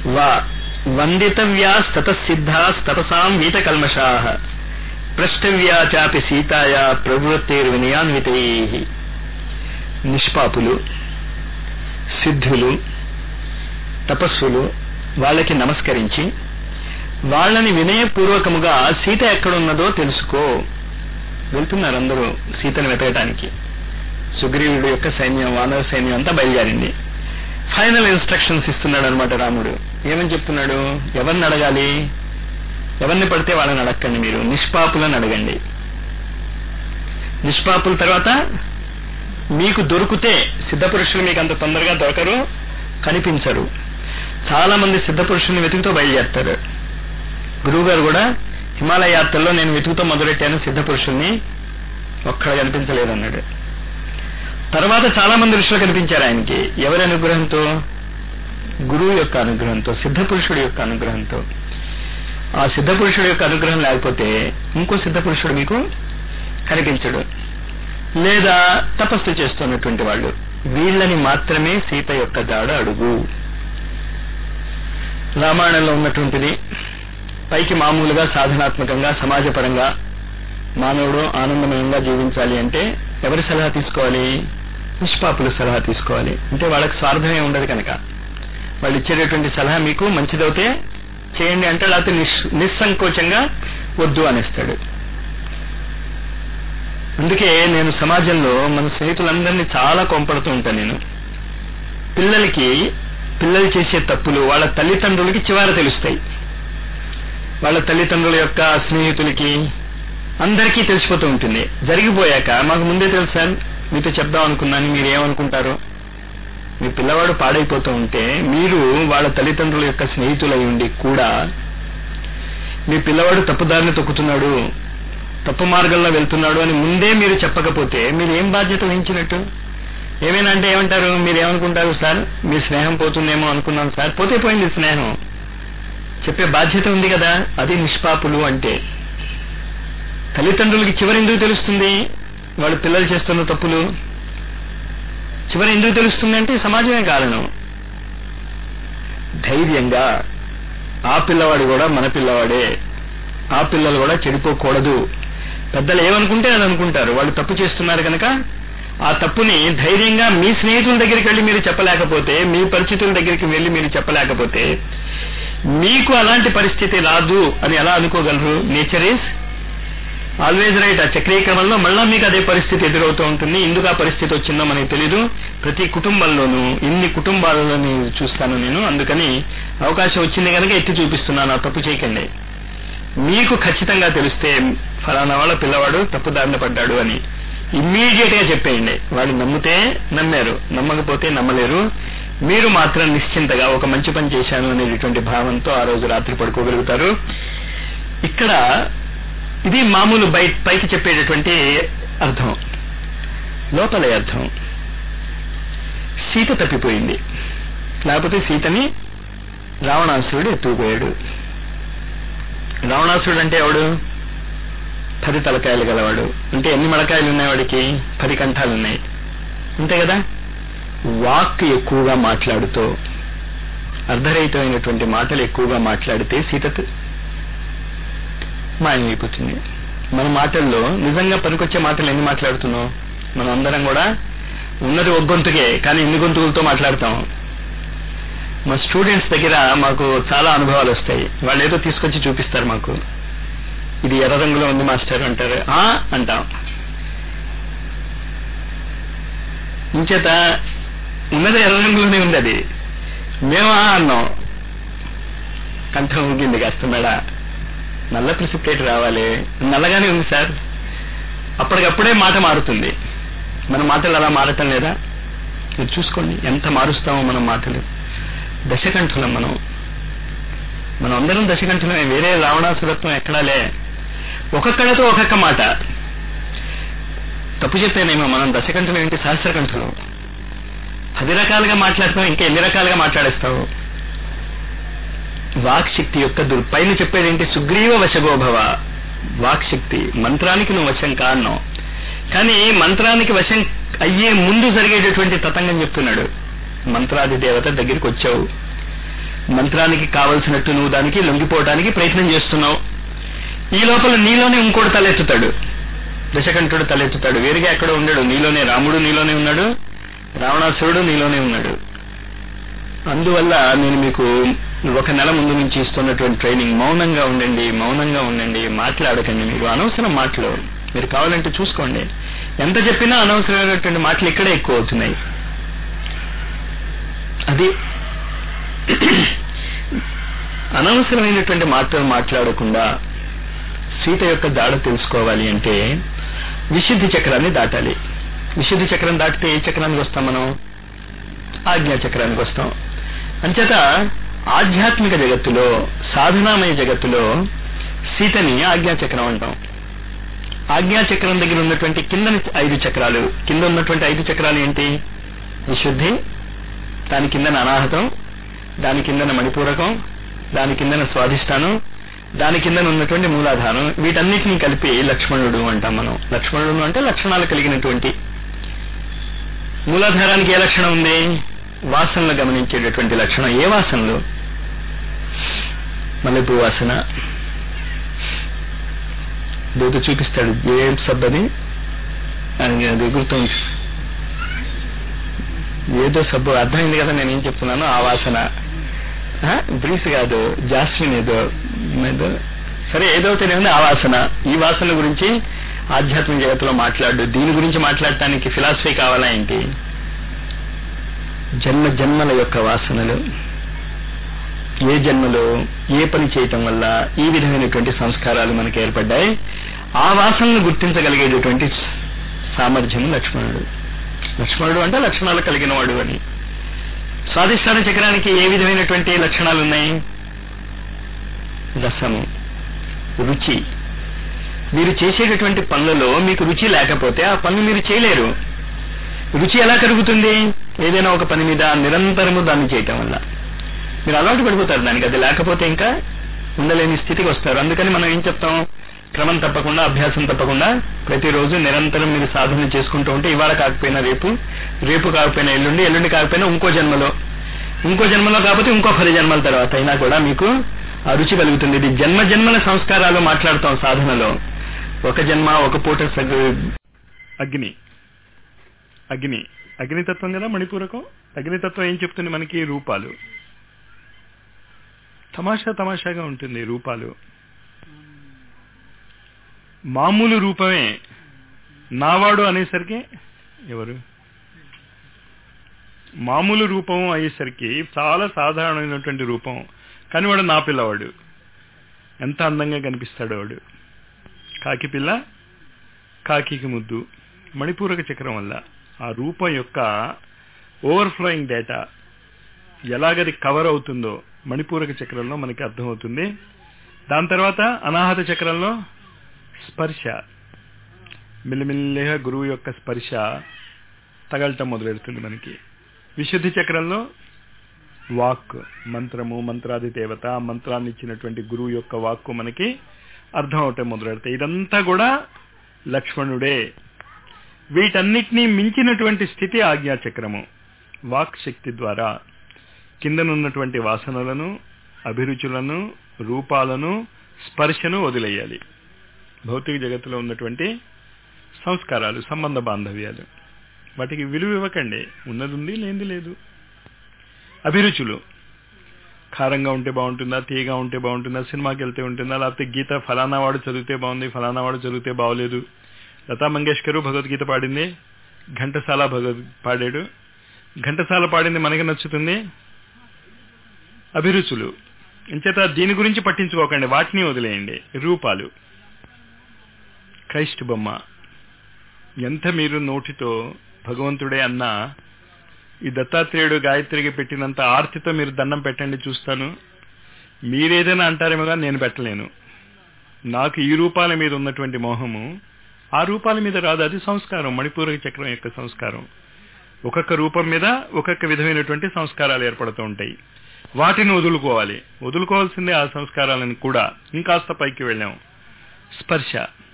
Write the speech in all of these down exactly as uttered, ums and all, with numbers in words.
వా వందితవ్యాస్తతసిద్ధాస్తపసాం వీతకల్మషాః ప్రష్టవ్యా చాపి సీతాయా ప్రవృత్తైర్వినయాన్వితైః. నిష్పాపులు, సిద్ధులు, తపస్సులు వాళ్ళకి నమస్కరించి వాళ్ళని వినయపూర్వకముగా సీత ఎక్కడున్నదో తెలుసుకో. వెళ్తున్నారు అందరూ సీతను వెతకటానికి. సుగ్రీవుడి యొక్క సైన్యం, వానర సైన్యం అంతా బయలుదేరింది. ఫైనల్ ఇన్స్ట్రక్షన్స్ ఇస్తున్నాడు అనమాట రాముడు. ఏమని చెప్తున్నాడు? ఎవరిని అడగాలి? ఎవరిని పడితే వాళ్ళని అడగండి, మీరు నిష్పాపులను అడగండి. నిష్పాపుల తర్వాత మీకు దొరికితే, సిద్ధపురుషులు మీకు అంత తొందరగా దొరకరు, కనిపించరు. చాలా మంది సిద్ధపురుషుల్ని వెతుకుతూ బయలుదేరుతారు. గురువు గారు కూడా హిమాలయ యాత్రలో నేను వెతుకుతూ మొదలెట్టాను సిద్ధపురుషుల్ని, ఒక్కడ కనిపించలేదన్నాడు. తర్వాత చాలా మంది ఋషులు కనిపించారు ఆయనకి. ఎవరి అనుగ్రహంతో? గురువు యొక్క అనుగ్రహంతో, సిద్ధపురుషుడి యొక్క అనుగ్రహంతో. ఆ సిద్ధపురుషుడి యొక్క అనుగ్రహం లేకపోతే ఇంకో సిద్ధపురుషుడు మీకు కనిపించడు. లేదా తపస్సు చేస్తున్నటువంటి వాళ్ళు, వీళ్ళని మాత్రమే సీత యొక్క జాడ అడుగు. రామాయణంలో ఉన్నటువంటిది పైకి మామూలుగా సాధనాత్మకంగా సమాజపరంగా మానవుడు ఆనందమయంగా జీవించాలి అంటే ఎవరి సలహా తీసుకోవాలి? నిష్పాపుల సలహా తీసుకోవాలి. అంటే వాళ్ళకి స్వార్థమే ఉండదు కనుక వాళ్ళు ఇచ్చేటటువంటి సలహా మీకు మంచిదవుతే చేయండి అంటే, లేకపోతే నిస్ నిస్సంకోచంగా వద్దు అనేస్తాడు. అందుకే నేను సమాజంలో మన స్నేహితులందరినీ చాలా కొంపడుతూ ఉంటాను. నేను పిల్లలకి పిల్లలు చేసే తప్పులు వాళ్ళ తల్లిదండ్రులకి చివర తెలుస్తాయి. వాళ్ళ తల్లిదండ్రుల యొక్క స్నేహితులకి అందరికీ తెలిసిపోతూ ఉంటుంది. జరిగిపోయాక మాకు ముందే తెలుసు సార్, మీతో చెప్దాం అనుకున్నాను, మీరు ఏమనుకుంటారు? మీ పిల్లవాడు పాడైపోతూ ఉంటే మీరు వాళ్ళ తల్లిదండ్రుల యొక్క స్నేహితులై ఉండి కూడా మీ పిల్లవాడు తప్పుదారిని తొక్కుతున్నాడు, తప్పు మార్గంలో వెళ్తున్నాడు అని ముందే మీరు చెప్పకపోతే మీరు ఏం బాధ్యత వహించినట్టు? ఏమైనా అంటే ఏమంటారు? మీరు ఏమనుకుంటారు సార్, మీ స్నేహం పోతుందేమో అనుకున్నాను సార్. పోతే పోయింది స్నేహం, చెప్పే బాధ్యత ఉంది కదా. అది నిష్పాపులు అంటే. తల్లిదండ్రులకి చివరి ఎందుకు తెలుస్తుంది వాళ్ళు పిల్లలు చేస్తున్న తప్పులు? చివరి ఎందుకు తెలుస్తుంది అంటే సమాజమే కారణం. ధైర్యంగా ఆ పిల్లవాడు కూడా మన పిల్లవాడే, ఆ పిల్లలు కూడా చెడిపోకూడదు. పెద్దలు ఏమనుకుంటే అది అనుకుంటారు. వాళ్ళు తప్పు చేస్తున్నారు కనుక ఆ తప్పుని ధైర్యంగా మీ స్నేహితుల దగ్గరికి వెళ్ళి మీరు చెప్పలేకపోతే, మీ పరిచితుల దగ్గరికి వెళ్ళి మీరు చెప్పలేకపోతే మీకు అలాంటి పరిస్థితి రాదు అని ఎలా అనుకోగలరు? Nature is always right. ఆ చక్రీకరణలో మళ్ళా మీకు అదే పరిస్థితి ఎదురవుతూ ఉంటుంది. ఎందుకు ఆ పరిస్థితి వచ్చిందో మనకి తెలీదు. ప్రతి కుటుంబంలోనూ ఇన్ని కుటుంబాలని చూస్తాను నేను. అందుకని అవకాశం వచ్చింది కనుక ఎత్తి చూపిస్తున్నాను. ఆ తప్పు చేయకండి. మీకు ఖచ్చితంగా తెలిస్తే ఫలానా వాళ్ళ పిల్లవాడు తప్పుదారిన పడ్డాడు అని ఇమ్మీడియట్ గా చెప్పేయండి. వాళ్ళు నమ్మితే నమ్మారు, నమ్మకపోతే నమ్మలేరు. మీరు మాత్రం నిశ్చింతగా ఒక మంచి పని చేశాను అనేటువంటి భావంతో ఆ రోజు రాత్రి పడుకోగలుగుతారు. ఇక్కడ ఇది మామూలు బయట పైకి చెప్పేటటువంటి అర్థం. లోపల అర్థం, సీత తప్పిపోయింది. లేకపోతే సీతని రావణాసురుడు ఎత్తుకుపోయాడు. రావణాసురుడు అంటే ఎవడు? పది తలకాయలు గలవాడు. అంటే ఎన్ని మడకాయలు ఉన్నాయి వాడికి? పది కంఠాలు ఉన్నాయి, అంతే కదా. వాక్ ఎక్కువగా మాట్లాడుతూ అర్ధరహితమైనటువంటి మాటలు ఎక్కువగా మాట్లాడితే సీత మాయమైపోతుంది. మన మాటల్లో నిజంగా పనికొచ్చే మాటలు ఎన్ని మాట్లాడుతున్నాం? మనం అందరం కూడా ఉన్నది ఒక గొంతుకే, కానీ ఎన్ని గొంతులతో మాట్లాడతాం. మా స్టూడెంట్స్ దగ్గర మాకు చాలా అనుభవాలు వస్తాయి. వాళ్ళు ఏదో తీసుకొచ్చి చూపిస్తారు మాకు. ఇది ఎర్ర రంగులో ఉంది మాస్టర్ అంటారు. ఆ అంటాం. ఇంచేత ఉన్నది ఎర్ర రంగులోనే ఉంది, అది మేమా అన్నాం. కంఠం ఊగింది కాస్త మేడ. నల్ల ప్రిసిపిటేట్ రావాలి, నల్లగానే ఉంది సార్. అప్పటికప్పుడే మాట మారుతుంది. మన మాటలు అలా మారటం లేదా? మీరు చూసుకోండి ఎంత మారుస్తామో మనం మాటలు. దశకంఠులం మనం మనం అందరం దశకంఠులమే. వేరే రావణాసురత్వం ఎక్కడా లే. ఒక్కొక్కడితో ఒక్కొక్క మాట. తప్పు చెప్పేనేమో మనం దశకంఠులు ఏంటి సహస్రకంఠులు. పది రకాలుగా మాట్లాడతాం, ఇంకా ఎన్ని రకాలుగా మాట్లాడేస్తావు. వాక్శక్తి యొక్క దుర్ పైన చెప్పేదేంటి? సుగ్రీవ వశగోభవ. వాక్శక్తి, మంత్రానికి నువ్వు వశం కాన్నావు. కానీ మంత్రానికి వశం అయ్యే ముందు జరిగేటటువంటి తతంగం చెప్తున్నాడు. మంత్రాది దేవత దగ్గరికి వచ్చావు, మంత్రానికి కావలసినట్టు నువ్వు దానికి లొంగిపోవడానికి ప్రయత్నం చేస్తున్నావు. ఈ లోపల నీలోనే ఇంకోటి తలెత్తుతాడు, దశకంఠుడు తలెత్తుతాడు. వేరుగా ఎక్కడ ఉండడు, నీలోనే రాముడు నీలోనే ఉన్నాడు, రావణాసురుడు నీలోనే ఉన్నాడు. అందువల్ల నేను మీకు ఒక నెల ముందు నుంచి ఇస్తున్నటువంటి ట్రైనింగ్, మౌనంగా ఉండండి, మౌనంగా ఉండండి, మాట్లాడకండి. మీరు అనవసరం మాటలు మీరు కావాలంటే చూసుకోండి. ఎంత చెప్పినా అనవసరమైనటువంటి మాటలు ఇక్కడే ఎక్కువ అవుతున్నాయి. అది అనవసరమైనటువంటి మాటలు మాట్లాడకుండా సీత యొక్క దాడ తెలుసుకోవాలి అంటే విశుద్ధి చక్రాన్ని దాటాలి. విశుద్ధి చక్రం దాటితే ఏ చక్రానికి వస్తాం మనం? ఆజ్ఞా చక్రానికి వస్తాం. అంచేత ఆధ్యాత్మిక జగత్తులో, సాధనామయ జగత్తులో సీతని ఆజ్ఞాచక్రం అంటాం. ఆజ్ఞాచక్రం దగ్గర ఉన్నటువంటి కింద ఐదు చక్రాలు, కింద ఉన్నటువంటి ఐదు చక్రాలు ఏంటి? విశుద్ధి, దాని కిందన అనాహతం, దాని కిందన మణిపూరకం, దాని కిందన స్వాధిష్టానం, దాని కిందన ఉన్నటువంటి మూలాధారం. వీటన్నిటినీ కలిపి లక్ష్మణుడు అంటాం మనం. లక్ష్మణుడు అంటే లక్షణాలు కలిగినటువంటి. మూలాధారానికి ఏ లక్షణం ఉంది? వాసనలు గమనించేటటువంటి లక్షణం. ఏ వాసనలు? మల్లెపూ వాసన. దేవత చూపిస్తాడు ఏ సబ్బని, అది గుర్తుంది, ఏదో సబ్బు, అర్థమైంది కదా నేనేం చెప్తున్నాను. ఆ వాసన బ్రీస్ కాదు, జాస్మిన్ ఏదో ఏదో సరే ఏదో తెలియదు ఆ వాసన. ఈ వాసన గురించి ఆధ్యాత్మిక జగత్తులో మాట్లాడు. దీని గురించి మాట్లాడటానికి ఫిలాసఫీ కావాలా ఏంటి? జన్మ జన్మల యొక్క వాసనలు, ఏ జన్మలో ఏ పని చేయటం వల్ల ఈ విధమైనటువంటి సంస్కారాలు మనకు ఏర్పడ్డాయి, ఆ వాసనను గుర్తించగలిగేటటువంటి సామర్థ్యము లక్ష్మణుడు. లక్ష్మణుడు అంటే లక్షణాలు కలిగిన వాడు అని. స్వాధిష్టాన చక్రానికి ఏ విధమైనటువంటి లక్షణాలు ఉన్నాయి? రసము, రుచి. మీరు చేసేటటువంటి పనులలో మీకు రుచి లేకపోతే ఆ పనులు మీరు చేయలేరు. రుచి ఎలా కలుగుతుంది? ఏదైనా ఒక పని మీద నిరంతరము దాన్ని చేయటం వల్ల మీరు అలవాటు పడిపోతారు దానికి. అది లేకపోతే ఇంకా ఉండలేని స్థితికి వస్తారు. అందుకని మనం ఏం చెప్తాం? క్రమం తప్పకుండా, అభ్యాసం తప్పకుండా ప్రతిరోజు నిరంతరం మీరు సాధన చేసుకుంటూ ఉంటే ఇవాళ కాకపోయినా రేపు, రేపు కాకపోయినా ఎల్లుండి, ఎల్లుండి కాకపోయినా ఇంకో జన్మలో, ఇంకో జన్మలో కాకపోతే ఇంకో పది జన్మల తర్వాత అయినా కూడా మీకు ఆ రుచి కలుగుతుంది. ఇది జన్మ జన్మల సంస్కారాలు మాట్లాడతాం సాధనలో. ఒక జన్మ ఒక పూట అగ్ని, అగ్ని అగ్నితత్వం కదా మణిపూరకం. అగ్నితత్వం ఏం చెప్తుంది మనకి? రూపాలు. తమాషా తమాషాగా ఉంటుంది రూపాలు. మామూలు రూపమే నావాడు అనేసరికి ఎవరు? మామూలు రూపం అయ్యేసరికి చాలా సాధారణమైనటువంటి రూపం, కానీ వాడు నా పిల్లవాడు. ఎంత అందంగా కనిపిస్తాడు వాడు. కాకి పిల్ల, కాకికి ముద్దు. మణిపూరక చక్రం వల్ల ఆ రూపం యొక్క ఓవర్ఫ్లోయింగ్ డేటా ఎలాగది కవర్ అవుతుందో మణిపూరక చక్రంలో మనకి అర్థమవుతుంది. దాని తర్వాత అనాహత చక్రంలో స్పర్శ, మెల్లిమెల్లిగా గురువు యొక్క స్పర్శ తగలటం మొదలెడుతుంది మనకి. విశుద్ధి చక్రంలో వాక్, మంత్రము, మంత్రాది దేవత, మంత్రాన్ని ఇచ్చినటువంటి గురువు యొక్క వాక్కు మనకి అర్థం అవటం మొదలెడతాయి. ఇదంతా కూడా లక్ష్మణుడే. వీటన్నిటినీ మించినటువంటి స్థితి ఆజ్ఞాచక్రము. వాక్ శక్తి ద్వారా కిందనున్నటువంటి వాసనలను, అభిరుచులను, రూపాలను, స్పర్శను వదిలేయాలి. భౌతిక జగత్తులో ఉన్నటువంటి సంస్కారాలు, సంబంధ బాంధవ్యాలు, వాటికి విలువ ఇవ్వకండి. ఉన్నది ఉంది, లేనిది లేదు. అభిరుచులు, కారంగా ఉంటే బాగుంటుందా, తీయగా ఉంటే బాగుంటుందా, సినిమాకి వెళ్తే ఉంటుందా, లేకపోతే గీత ఫలానా వాడు చదివితే బాగుంది, ఫలానా వాడు చదివితే బాగోలేదు. లతా మంగేష్కర్ భగవద్గీత పాడింది, ఘంటసాల భగవద్ పాడాడు. ఘంటసాల పాడింది మనకి నచ్చుతుంది. అభిరుచులు. ఇంచేత దీని గురించి పట్టించుకోకండి, వాటిని వదిలేయండి. రూపాలు, క్రైస్ట్ బొమ్మ. ఎంత మీరు నోటితో భగవంతుడే అన్నా ఈ దత్తాత్రేయుడు గాయత్రికి పెట్టినంత ఆర్తితో మీరు దండం పెట్టండి చూస్తాను. మీరేదైనా అంటారేమో కానీ నేను పెట్టలేను. నాకు ఈ రూపాల మీద ఉన్నటువంటి మోహము ఆ రూపాల మీద రాదు. అది సంస్కారం, మణిపూరక చక్రం యొక్క సంస్కారం. ఒక్కొక్క రూపం మీద ఒక్కొక్క విధమైనటువంటి సంస్కారాలు ఏర్పడుతూ ఉంటాయి. వాటిని వదులుకోవాలి. వదులుకోవాల్సిందే ఆ సంస్కారాలను కూడా. ఇంకాస్త పైకి వెళ్ళాం. స్పర్శ,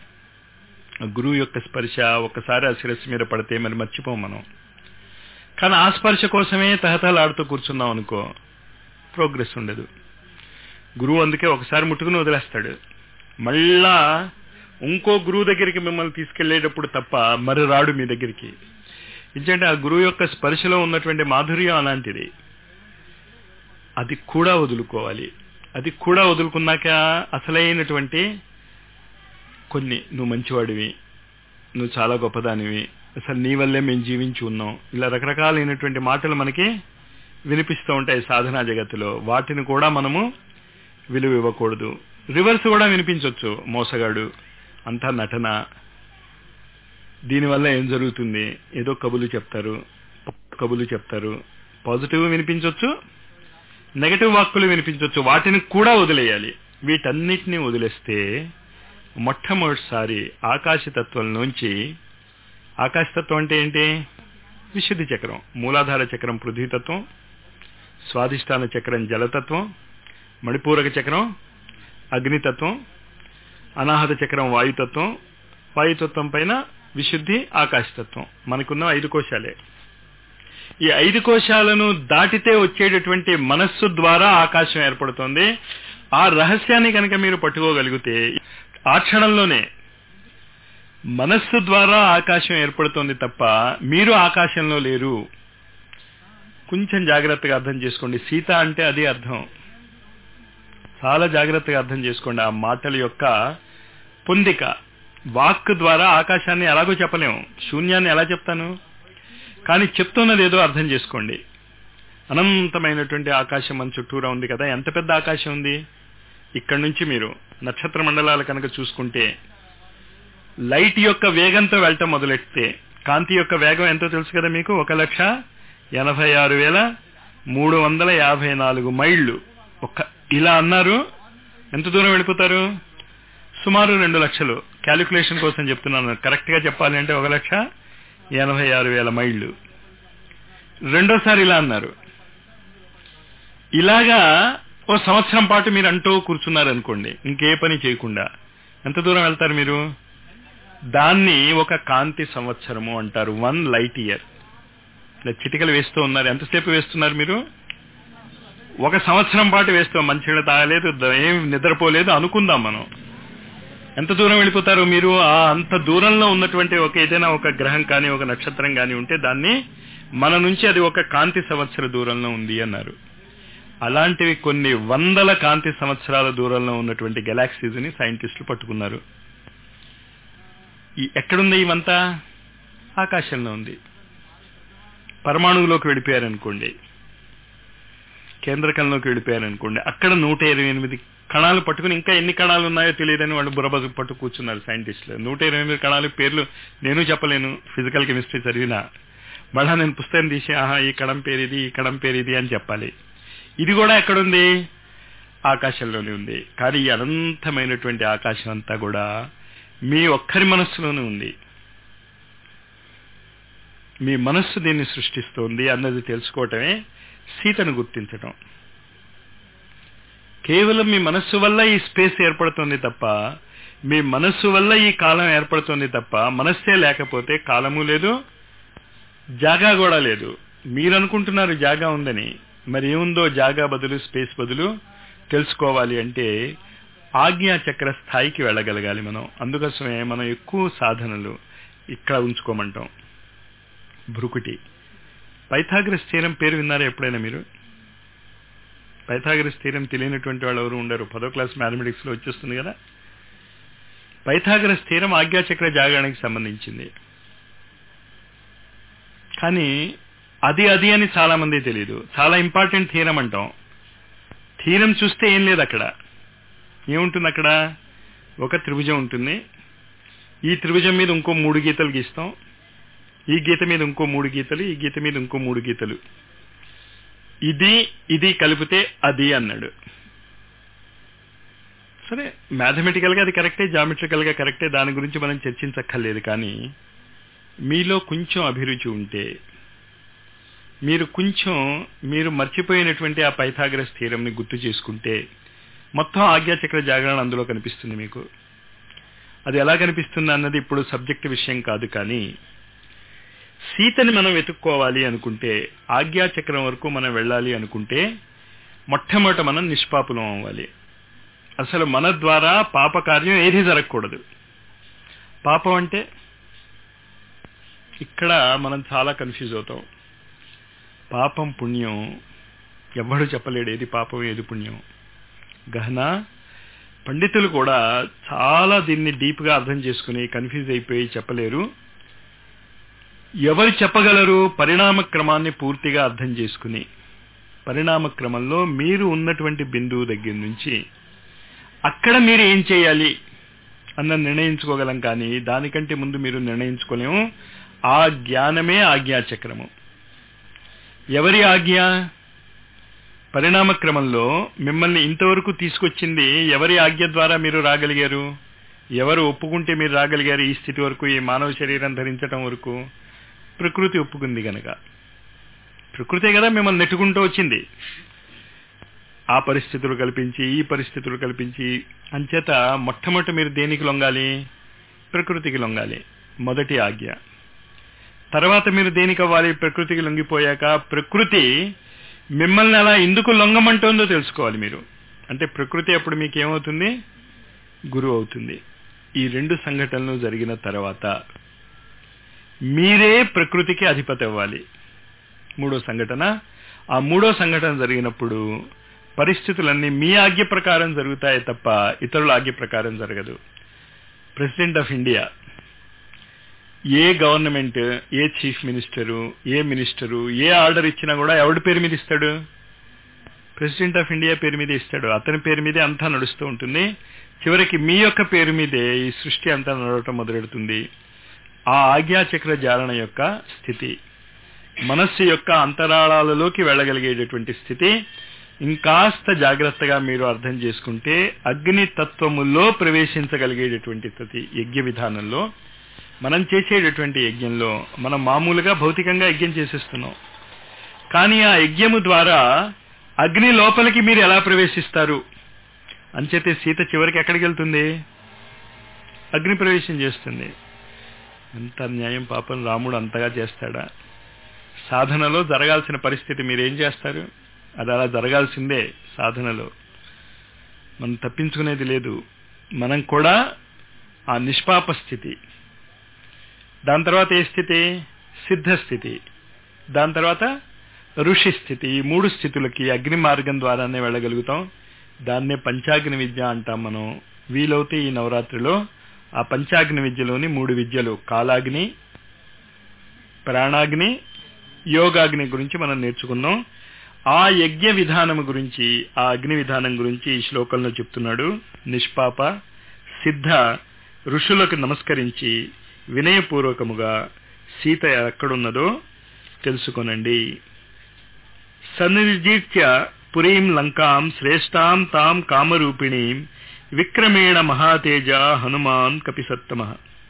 గురువు యొక్క స్పర్శ ఒక్కసారి ఆ శిరస్సు మీద పడితే మరి మర్చిపోం మనం. కానీ ఆ స్పర్శ కోసమే తహతలాడుతూ కూర్చున్నాం అనుకో, ప్రోగ్రెస్ ఉండదు. గురువు అందుకే ఒకసారి ముట్టుకుని వదిలేస్తాడు. మళ్ళా ఇంకో గురువు దగ్గరికి మిమ్మల్ని తీసుకెళ్లేటప్పుడు తప్ప మరి రాడు మీ దగ్గరికి. ఎందుకంటే ఆ గురువు యొక్క స్పర్శలో ఉన్నటువంటి మాధుర్యం అలాంటిది. అది కూడా వదులుకోవాలి. అది కూడా వదులుకున్నాక అసలైనటువంటి కొన్ని, నువ్వు మంచివాడివి, నువ్వు చాలా గొప్పదానివి, అసలు నీ వల్లే మేము జీవించి ఉన్నాం, ఇలా రకరకాలైనటువంటి మాటలు మనకి వినిపిస్తూ ఉంటాయి సాధనా జగత్తులో. వాటిని కూడా మనము విలువ ఇవ్వకూడదు. రివర్స్ కూడా వినిపించవచ్చు. మోసగాడు, అంతా నటన, దీనివల్ల ఏం జరుగుతుంది, ఏదో కబులు చెప్తారు కబులు చెప్తారు పాజిటివ్ వినిపించవచ్చు, నెగటివ్ వాక్కులు వినిపించవచ్చు. వాటిని కూడా వదిలేయాలి. వీటన్నిటినీ వదిలేస్తే మొట్టమొదటిసారి ఆకాశతత్వంలోంచి, ఆకాశతత్వం అంటే ఏంటి? విశుద్ధి చక్రం, మూలాధార చక్రం పృథ్వీతత్వం, స్వాధిష్టాన చక్రం జలతత్వం, మణిపూరక చక్రం అగ్నితత్వం, అనాహత చక్రం వాయుతత్వం, వాయుతత్వం పైన విశుద్ధి ఆకాశతత్వం. మనకున్న ఐదు కోశాలే. ఈ ఐదు కోశాలను దాటితే వచ్చేటటువంటి మనస్సు ద్వారా ఆకాశం ఏర్పడుతుంది. ఆ రహస్యాన్ని కనుక మీరు పట్టుకోగలిగితే ఆ క్షణంలోనే మనస్సు ద్వారా ఆకాశం ఏర్పడుతుంది తప్ప మీరు ఆకాశంలో లేరు. కొంచెం జాగ్రత్తగా అర్థం చేసుకోండి. సీత అంటే అది అర్థం. చాలా జాగ్రత్తగా అర్థం చేసుకోండి. ఆ మాటల యొక్క పొందిక. వాక్ ద్వారా ఆకాశాన్ని ఎలాగో చెప్పలేము, శూన్యాన్ని ఎలా చెప్తాను, కానీ చెప్తున్నది ఏదో అర్థం చేసుకోండి. అనంతమైనటువంటి ఆకాశం మన చుట్టూరా ఉంది కదా. ఎంత పెద్ద ఆకాశం ఉంది. ఇక్కడి నుంచి మీరు నక్షత్ర మండలాలు కనుక చూసుకుంటే, లైట్ యొక్క వేగంతో వెళ్ళటం మొదలెడితే, కాంతి యొక్క వేగం ఎంతో తెలుసు కదా మీకు, ఒక లక్ష ఎనభై ఆరు వేల మూడు వందల యాభై నాలుగు మైళ్ళు. ఒక ఇలా అన్నారు, ఎంత దూరం వెళ్ళిపోతారు? సుమారు రెండు లక్షలు. క్యాలిక్యులేషన్ కోసం చెప్తున్నాను. కరెక్ట్ గా చెప్పాలి అంటే ఒక లక్ష ఎనభై ఆరు వేల మైళ్ళు. రెండోసారి ఇలా అన్నారు. ఇలాగా ఓ సంవత్సరం పాటు మీరు అంటూ కూర్చున్నారు అనుకోండి, ఇంకే పని చేయకుండా, ఎంత దూరం వెళ్తారు మీరు? దాన్ని ఒక కాంతి సంవత్సరము అంటారు. One light year. చిటికలు వేస్తూ ఉన్నారు. ఎంతసేపు వేస్తున్నారు మీరు? ఒక సంవత్సరం పాటు వేస్తాం. మంచిగా తాగలేదు, ఏం నిద్రపోలేదు అనుకుందాం మనం. ఎంత దూరం వెళ్ళిపోతారు మీరు? ఆ అంత దూరంలో ఉన్నటువంటి ఒక ఏదైనా ఒక గ్రహం కానీ ఒక నక్షత్రం కానీ ఉంటే దాన్ని మన నుంచి అది ఒక కాంతి సంవత్సర దూరంలో ఉంది అన్నారు. అలాంటివి కొన్ని వందల కాంతి సంవత్సరాల దూరంలో ఉన్నటువంటి గెలాక్సీస్ ని సైంటిస్టులు పట్టుకున్నారు. ఈ ఎక్కడుంది ఇవంతా? ఆకాశంలో ఉంది. పరమాణువులోకి వెళ్ళిపోయారనుకోండి, కేంద్రకంలోకి వెళ్ళిపోయారనుకోండి, అక్కడ నూట ఇరవై ఎనిమిది కణాలు పట్టుకుని, ఇంకా ఎన్ని కణాలు ఉన్నాయో తెలియదని వాళ్ళు బుర్రబజు పట్టు కూర్చున్నారు సైంటిస్టులు. నూట ఇరవై ఎనిమిది కణాలు పేర్లు నేను చెప్పలేను, ఫిజికల్ కెమిస్ట్రీ చదివినా. మళ్ళా నేను పుస్తకం తీసి ఆహా ఈ కణం పేరు ఇది, ఈ కణం పేరు ఇది అని చెప్పాలి. ఇది కూడా ఎక్కడుంది? ఆకాశంలోనే ఉంది. కానీ ఈ అనంతమైనటువంటి ఆకాశం అంతా కూడా మీ ఒక్కరి మనస్సులోనే ఉంది. మీ మనస్సు దీన్ని సృష్టిస్తోంది అన్నది తెలుసుకోవటమే సీతను గుర్తించటం. కేవలం మీ మనస్సు వల్ల ఈ స్పేస్ ఏర్పడుతుంది తప్ప, మీ మనస్సు వల్ల ఈ కాలం ఏర్పడుతుంది తప్ప, మనస్సే లేకపోతే కాలము లేదు, జాగా కూడా లేదు. మీరు అనుకుంటున్నారు జాగా ఉందని, మరి ఏముందో జాగా బదులు స్పేస్ బదులు తెలుసుకోవాలి అంటే ఆజ్ఞాచక్ర స్థాయికి వెళ్ళగలగాలి మనం. అందుకోసమే మనం ఎక్కువ సాధనలు ఇక్కడ ఉంచుకోమంటాం. భ్రుకుటి. పైథాగరస్ థీరం పేరు విన్నారా ఎప్పుడైనా మీరు? పైథాగరస్ థీరం తెలియనటువంటి వాళ్ళు ఎవరు ఉండరు. పదో క్లాస్ మ్యాథమెటిక్స్ లో వచ్చేస్తుంది కదా. పైథాగరస్ థీరం ఆజ్ఞాచక్ర జాగరణకి సంబంధించింది. కానీ అది అది అని చాలా మంది తెలియదు. చాలా ఇంపార్టెంట్ థీరం అంటాం. థీరం చూస్తే ఏం లేదు అక్కడ. ఏముంటుంది అక్కడ? ఒక త్రిభుజం ఉంటుంది. ఈ త్రిభుజం మీద ఇంకో మూడు గీతలు గీస్తాం, ఈ గీత మీద ఇంకో మూడు గీతలు, ఈ గీత మీద ఇంకో మూడు గీతలు. ఇది ఇది కలిపితే అది అన్నాడు. సరే, మ్యాథమెటికల్ గా అది కరెక్టే, జామెట్రికల్ గా కరెక్టే, దాని గురించి మనం చర్చించక్కర్లేదు. కానీ మీలో కొంచెం అభిరుచి ఉంటే, మీరు కొంచెం మీరు మర్చిపోయినటువంటి ఆ పైథాగరస్ థీరంని గుర్తు చేసుకుంటే మొత్తం ఆజ్ఞాచక్ర జాగరణ అందులో కనిపిస్తుంది మీకు. అది ఎలా కనిపిస్తుంది అన్నది ఇప్పుడు సబ్జెక్ట్ విషయం కాదు. కానీ సీతని మనం వెతుక్కోవాలి అనుకుంటే, ఆజ్ఞాచక్రం వరకు మనం వెళ్ళాలి అనుకుంటే, మొట్టమొదట మనం నిష్పాపులం అవ్వాలి. అసలు మన ద్వారా పాపకార్యం ఏది జరగకూడదు. పాపం అంటే ఇక్కడ మనం చాలా కన్ఫ్యూజ్ అవుతాం. పాపం పుణ్యం ఎవ్వడు చెప్పలేడు, ఏది పాపం ఏది పుణ్యం. గహన పండితులు కూడా చాలా దీన్ని డీప్గా అర్థం చేసుకుని కన్ఫ్యూజ్ అయిపోయి చెప్పలేరు. ఎవరు చెప్పగలరు? పరిణామ క్రమాన్ని పూర్తిగా అర్థం చేసుకుని, పరిణామ క్రమంలో మీరు ఉన్నటువంటి బిందువు దగ్గర నుంచి అక్కడ మీరు ఏం చేయాలి అన్న నిర్ణయించుకోగలం. కానీ దానికంటే ముందు మీరు నిర్ణయించుకోలేము. ఆ జ్ఞానమే ఆజ్ఞాచక్రము. ఎవరి ఆజ్ఞ? పరిణామ క్రమంలో మిమ్మల్ని ఇంతవరకు తీసుకొచ్చింది ఎవరి ఆజ్ఞ ద్వారా మీరు రాగలిగారు? ఎవరు ఒప్పుకుంటే మీరు రాగలిగారు ఈ స్థితి వరకు, ఈ మానవ శరీరం ధరించడం వరకు? ప్రకృతి ఒప్పుకుంది గనక. ప్రకృతే కదా మిమ్మల్ని నెట్టుకుంటూ వచ్చింది. ఆ పరిస్థితులు కల్పించి ఈ పరిస్థితులు కల్పించి. అంచేత మొట్టమొదటి మీరు దేనికి లొంగాలి? ప్రకృతికి లొంగాలి, మొదటి ఆజ్ఞ. తర్వాత మీరు దేనికి అవ్వాలి? ప్రకృతికి లొంగిపోయాక ప్రకృతి మిమ్మల్ని అలా ఎందుకు లొంగమంటోందో తెలుసుకోవాలి మీరు. అంటే ప్రకృతి అప్పుడు మీకు ఏమవుతుంది? గురువు అవుతుంది. ఈ రెండు సంఘటనలు జరిగిన తర్వాత మీరే ప్రకృతికి అధిపతి అవ్వాలి. మూడో సంఘటన. ఆ మూడో సంఘటన జరిగినప్పుడు పరిస్థితులన్నీ మీ ఆజ్ఞ ప్రకారం జరుగుతాయి తప్ప ఇతరుల ఆజ్ఞ ప్రకారం జరగదు. ప్రెసిడెంట్ ఆఫ్ ఇండియా, ఏ గవర్నమెంట్, ఏ చీఫ్ మినిస్టరు, ఏ మినిస్టరు ఏ ఆర్డర్ ఇచ్చినా కూడా ఎవడి పేరు మీద ఇస్తాడు? ప్రెసిడెంట్ ఆఫ్ ఇండియా పేరు మీద ఇస్తాడు. అతని పేరు మీదే అంతా నడుస్తూ ఉంటుంది. చివరికి మీ యొక్క పేరు మీదే ఈ సృష్టి అంతా నడవటం మొదలెడుతుంది. ఆ ఆజ్ఞాచక్ర జాలన యొక్క స్థితి, మనస్సు యొక్క అంతరాళాలలోకి వెళ్ళగలిగేటటువంటి స్థితి ఇంకాస్త జాగ్రత్తగా మీరు అర్థం చేసుకుంటే అగ్ని తత్వములో ప్రవేశించగలిగేటటువంటి స్థితి. యజ్ఞ విధానంలో మనం చేసేటటువంటి యజ్ఞంలో మనం మామూలుగా భౌతికంగా యజ్ఞం చేసేస్తున్నాం. కానీ ఆ యజ్ఞము ద్వారా అగ్ని లోపలికి మీరు ఎలా ప్రవేశిస్తారు? అంచేతే సీత చివరికి ఎక్కడికి వెళ్తుంది? అగ్ని ప్రవేశం చేస్తుంది. ఎంత న్యాయం పాపం. రాముడు అంతగా చేస్తాడా? సాధనలో జరగాల్సిన పరిస్థితి మీరేం చేస్తారు? అది అలా జరగాల్సిందే. సాధనలో మనం తప్పించుకునేది లేదు. మనం కూడా ఆ నిష్పాప స్థితి, దాని తర్వాత ఏ స్థితి? సిద్ధస్థితి, దాని తర్వాత ఋషి స్థితి. ఈ మూడు స్థితులకి అగ్ని మార్గం ద్వారానే వెళ్ళగలుగుతాం. దాన్నే పంచాగ్ని విద్య అంటాం మనం. వీలవుతే ఈ నవరాత్రిలో ఆ పంచాగ్ని విద్యలోని మూడు విద్యలు, కాలాగ్ని, ప్రాణాగ్ని, యోగాగ్ని గురించి మనం నేర్చుకున్నాం. ఆ యజ్ఞ విధానం గురించి, ఆ అగ్ని విధానం గురించి ఈ శ్లోకంలో చెప్తున్నాడు. నిష్పాప సిద్ధ ఋషులకు నమస్కరించి వినయపూర్వకముగా సీత ఎక్కడున్నదో తెలుసుకొనండి. సన్నిర్జిత్య పురీం లంకాం శ్రేష్టాం తాం కామరూపిణీం విక్రమేణ మహాతేజ హనుమాన్ కపిసత్తమ.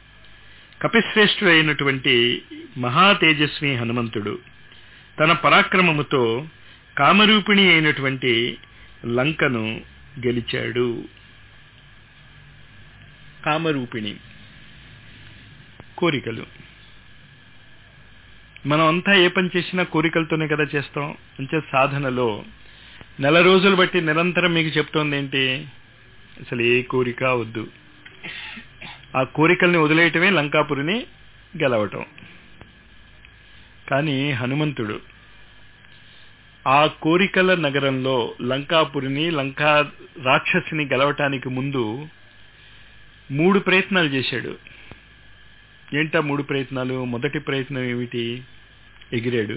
కపిశ్రేష్ఠుడైనటువంటి మహాతేజస్వి హనుమంతుడు తన పరాక్రమముతో కామరూపిణి అయినటువంటి లంకను గెలిచాడు. కామరూపిణి కోరికలు. మనం అంతా ఏ పని చేసినా కోరికలతోనే కదా చేస్తాం. అంటే సాధనలో నెల రోజులు బట్టి నిరంతరం మీకు చెప్తోంది ఏంటి? అసలు ఏ కోరిక వద్దు. ఆ కోరికల్ని వదిలేయటమే లంకాపురిని గెలవటం. కానీ హనుమంతుడు ఆ కోరికల నగరంలో లంకాపురిని, లంకా రాక్షసిని గెలవటానికి ముందు మూడు ప్రయత్నాలు చేశాడు. ఏంటా మూడు ప్రయత్నాలు? మొదటి ప్రయత్నం ఏమిటి? ఎగిరాడు.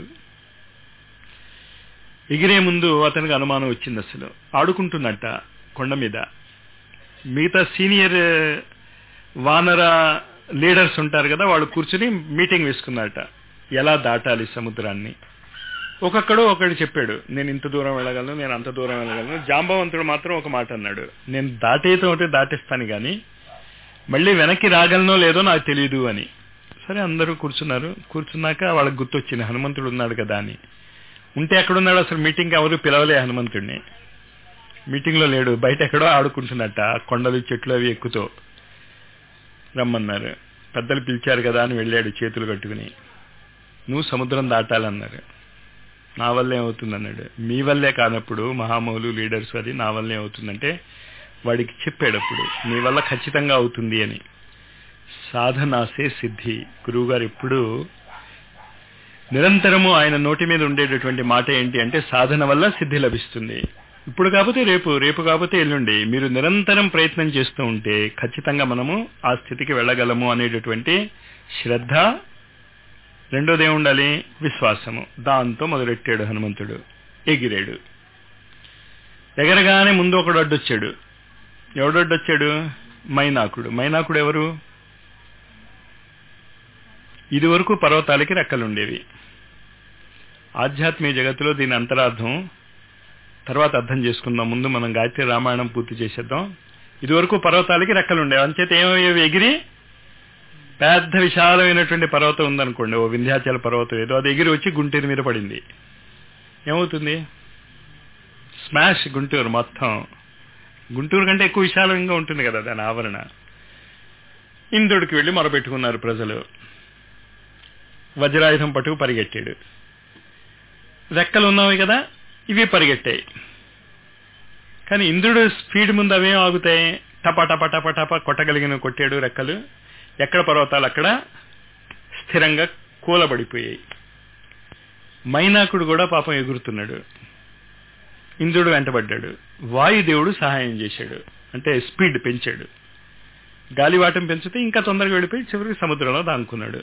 ఎగిరే ముందు అతనికి అనుమానం వచ్చింది. అసలు ఆడుకుంటున్నట్ట కొండ మీద. మిగతా సీనియర్ వానర లీడర్స్ ఉంటారు కదా, వాళ్ళు కూర్చుని మీటింగ్ వేసుకున్నారట ఎలా దాటాలి సముద్రాన్ని. ఒక్కొక్కడు ఒకడు చెప్పాడు, నేను ఇంత దూరం వెళ్ళగలను, నేను అంత దూరం వెళ్ళగలను. జాంబవంతుడు మాత్రం ఒక మాట అన్నాడు, నేను దాటేతో ఒకటి దాటేస్తాను కానీ మళ్ళీ వెనక్కి రాగలనో లేదో నాకు తెలియదు అని. సరే అందరూ కూర్చున్నారు. కూర్చున్నాక వాళ్ళకి గుర్తొచ్చింది హనుమంతుడు ఉన్నాడు కదా అని. ఉంటే ఎక్కడున్నాడు? అసలు మీటింగ్కి ఎవరు పిలవలే హనుమంతుడిని. మీటింగ్లో లేడు, బయట ఎక్కడో ఆడుకుంటున్నట్ట కొండలు చెట్లు అవి ఎక్కుతూ. రమ్మన్నారు, పెద్దలు పిలిచారు కదా అని వెళ్ళాడు చేతులు కట్టుకుని. నువ్వు సముద్రం దాటాలన్నారు. నా వల్లే అవుతుంది అన్నాడు. మీ వల్లే కానప్పుడు మహామౌలు లీడర్స్ అది నా వల్లే అవుతుందంటే వాడికి చెప్పాడప్పుడు మీ వల్ల ఖచ్చితంగా అవుతుంది అని. సాధనాసే సిద్ధి. గురువు గారు ఎప్పుడు నిరంతరము ఆయన నోటి మీద ఉండేటటువంటి మాట ఏంటి అంటే సాధన వల్ల సిద్ధి లభిస్తుంది. ఇప్పుడు కాకపోతే రేపు, రేపు కాకపోతే ఎల్లుండి. మీరు నిరంతరం ప్రయత్నం చేస్తూ ఉంటే ఖచ్చితంగా మనము ఆ స్థితికి వెళ్ళగలము అనేటటువంటి శ్రద్ధ. రెండోది ఏముండాలి? విశ్వాసము. దాంతో మొదలెట్టాడు హనుమంతుడు. ఎగిరాడు. ఎగరగానే ముందు ఒకడు అడ్డొచ్చాడు. ఎవడు అడ్డొచ్చాడు? మైనాకుడు. మైనాకుడు ఎవరు? ఇది వరకు పర్వతాలకి రెక్కలుండేవి. ఆధ్యాత్మిక జగత్తులో దీని అంతరార్థం తర్వాత అర్థం చేసుకుందాం. ముందు మనం గాయత్రి రామాయణం పూర్తి చేసేద్దాం. ఇది వరకు పర్వతాలకి రెక్కలుండేవి. అంచేత ఏమయ్యేవి? ఎగిరి పెద్ద విశాలమైనటువంటి పర్వతం ఉందనుకోండి, ఓ వింధ్యాచల పర్వతం ఏదో, అది ఎగిరి వచ్చి గుంటూరు మీద పడింది. ఏమవుతుంది? స్మాష్ గుంటూరు మొత్తం. గుంటూరు కంటే ఎక్కువ విశాలంగా ఉంటుంది కదా దాని ఆవరణ. ఇంద్రుడికి వెళ్ళి మొరపెట్టుకున్నారు ప్రజలు. వజ్రాయుధం పట్టుకు పరిగెట్టాడు. రెక్కలు ఉన్నవి కదా, ఇవి పరిగెట్టాయి. కానీ ఇంద్రుడు స్పీడ్ ముందు అవేం ఆగుతాయి? టపా టపా టపా టపా కొట్టగలిగిన కొట్టాడు రెక్కలు. ఎక్కడ పర్వతాలు అక్కడ స్థిరంగా కూలబడిపోయాయి. మైనాకుడు కూడా పాపం ఎగురుతున్నాడు. ఇంద్రుడు వెంటబడ్డాడు. వాయుదేవుడు సహాయం చేశాడు, అంటే స్పీడ్ పెంచాడు. గాలివాటం పెంచితే ఇంకా తొందరగా వెళ్ళిపోయి చివరికి సముద్రంలో దాంకున్నాడు.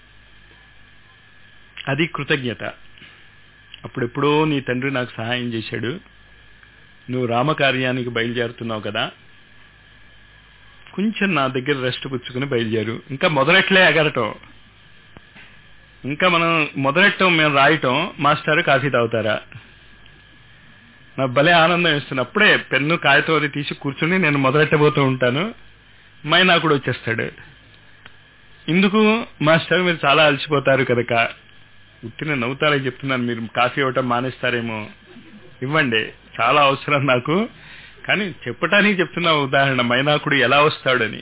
అది కృతజ్ఞత. అప్పుడెప్పుడో నీ తండ్రి నాకు సహాయం చేశాడు, నువ్వు రామకార్యానికి బయలుదేరుతున్నావు కదా, కొంచెం నా దగ్గర రెస్ట్ పుచ్చుకుని బయలుదేరు. ఇంకా మొదలెట్లే ఎగరటం, ఇంకా మనం మొదలెట్టం, మేము రాయటం. మాస్టర్ కాఫీ తాగుతారా? నాకు భలే ఆనందం ఇస్తుంది. అప్పుడే పెన్ను కాగితం అది తీసి కూర్చుని నేను మొదలెట్టబోతూ ఉంటాను. మైనాకుడు వచ్చేస్తాడు. ఎందుకు మాస్టర్ మీరు చాలా అలసిపోతారు కనుక. ఉట్టిన నవ్వుతారని చెప్తున్నాను, మీరు కాఫీ ఇవ్వటం మానేస్తారేమో. ఇవ్వండి, చాలా అవసరం నాకు. కానీ చెప్పటానికి చెప్తున్నా ఉదాహరణ, మైనాకుడు ఎలా వస్తాడని.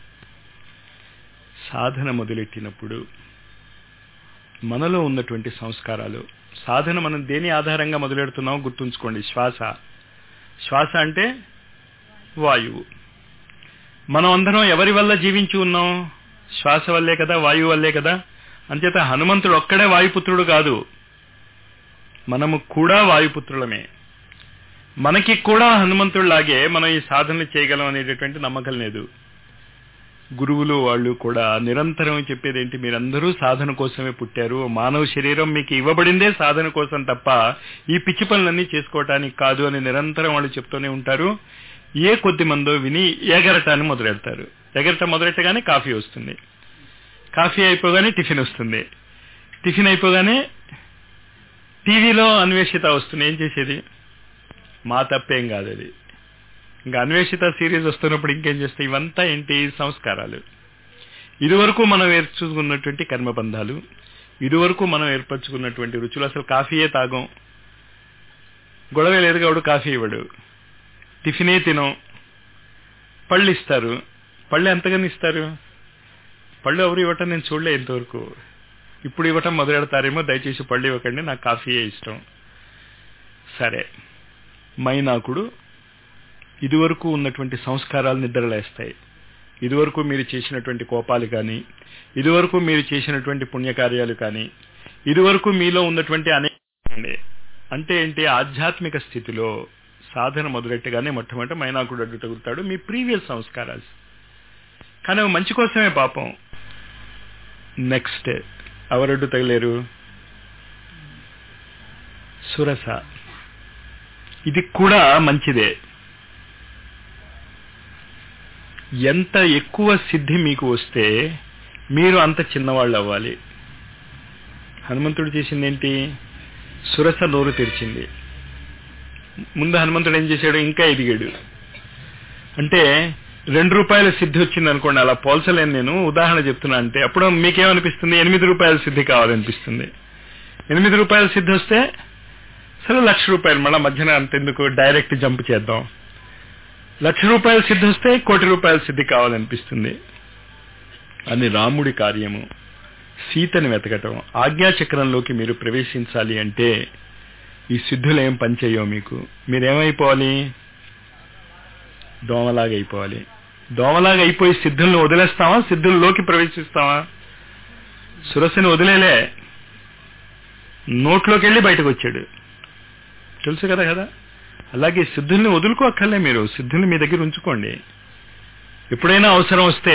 సాధన మొదలెట్టినప్పుడు మనలో ఉన్నటువంటి సంస్కారాలు, సాధన మనం దేని ఆధారంగా మొదలెడుతున్నామో గుర్తుంచుకోండి. శ్వాస. శ్వాస అంటే వాయువు. మనం అందరం ఎవరి వల్ల జీవించి ఉన్నాం? శ్వాస వల్లే కదా, వాయువు వల్లే కదా. అంచేత హనుమంతుడు ఒక్కడే వాయుపుత్రుడు కాదు, మనము కూడా వాయుపుత్రులమే. మనకి కూడా హనుమంతుడిలాగే మనం ఈ సాధనలు చేయగలం అనేటటువంటి నమ్మకం లేదు. గురువులు వాళ్ళు కూడా నిరంతరం చెప్పేది ఏంటి? మీరందరూ సాధన కోసమే పుట్టారు, మానవ శరీరం మీకు ఇవ్వబడిందే సాధన కోసం తప్ప ఈ పిచ్చి పనులన్నీ చేసుకోవటానికి కాదు అని నిరంతరం వాళ్ళు చెప్తూనే ఉంటారు. ఏ కొద్ది మందో విని ఎగరటాన్ని మొదలెడతారు. ఎగరటం మొదలెట్టగానే కాఫీ వస్తుంది, కాఫీ అయిపోగానే టిఫిన్ వస్తుంది, టిఫిన్ అయిపోగానే టీవీలో అన్వేషిత వస్తుంది. ఏం చేసేది? మా తప్పేం కాదు అది. ఇంకా అన్వేషిత సిరీస్ వస్తున్నప్పుడు ఇంకేం చేస్తాయి? ఇవంతా ఏంటి? సంస్కారాలు. ఇదివరకు మనం ఏర్చుకున్నటువంటి కర్మబంధాలు, ఇదివరకు మనం ఏర్పరచుకున్నటువంటి రుచులు. అసలు కాఫీయే తాగం, గొడవ లేదు కాబట్టి కాఫీ ఇవ్వడు, టిఫినే తినం, పళ్ళు ఇస్తారు. పళ్ళు ఎంతగాని ఇస్తారు? పళ్ళు ఎవరు ఇవ్వటం నేను చూడలే ఇంతవరకు. ఇప్పుడు ఇవ్వటం మొదలెడతారేమో. దయచేసి పళ్ళు ఇవ్వకండి, నాకు కాఫీయే ఇష్టం. సరే, మైనాకుడు ఇదివరకు ఉన్నటువంటి సంస్కారాలు నిద్రలేస్తాయి. ఇదివరకు మీరు చేసినటువంటి కోపాలు కానీ, ఇదివరకు మీరు చేసినటువంటి పుణ్యకార్యాలు కానీ, ఇదివరకు మీలో ఉన్నటువంటి అనేక, అంటే ఏంటి? ఆధ్యాత్మిక స్థితిలో సాధన మొదలెట్టగానే మొట్టమొదటి మైనాకుడు అడ్డు తగులుతాడు, మీ ప్రీవియస్ సంస్కారాలు. కానీ అవి మంచి కోసమే పాపం. నెక్స్ట్ ఎవరడ్డు తగిలేరు? సురస. ఇది కూడా మంచిదే. ఎంత ఎక్కువ సిద్ధి మీకు వస్తే మీరు అంత చిన్నవాళ్ళు అవ్వాలి. హనుమంతుడు చేసింది ఏంటి? సురస నోరు తెరిచింది. ముందు హనుమంతుడు ఏం చేశాడు? ఇంకా ఎదిగాడు. అంటే రెండు రూపాయల సిద్ధి వచ్చింది అనుకోండి, అలా పోల్చలేను నేను, ఉదాహరణ చెప్తున్నా. అంటే అప్పుడు మీకేమనిపిస్తుంది? ఎనిమిది రూపాయల సిద్ధి కావాలనిపిస్తుంది. ఎనిమిది రూపాయల సిద్ధి వస్తే సరే లక్ష రూపాయలు, మళ్ళీ మధ్యన అంతెందుకు, డైరెక్ట్ జంప్ చేద్దాం. లక్ష రూపాయల సిద్ధి వస్తే కోటి రూపాయల సిద్ధి కావాలనిపిస్తుంది. అని రాముడి కార్యము. సీతని వెతకటం. ఆజ్ఞాచక్రంలోకి మీరు ప్రవేశించాలి అంటే ఈ సిద్ధులు ఏం పనిచేయవు మీకు. మీరేమైపోవాలి? దోమలాగా అయిపోవాలి. దోమలాగా అయిపోయి సిద్ధుల్ని వదిలేస్తావా? సిద్ధుల్లోకి ప్రవేశిస్తావా? సురసని వదిలేలే, నోట్లోకి వెళ్ళి బయటకు వచ్చాడు. తెలుసు కదా కదా అలాగే సిద్ధుల్ని వదులుకోక్కర్లే, మీరు సిద్ధుల్ని మీ దగ్గర ఉంచుకోండి. ఎప్పుడైనా అవసరం వస్తే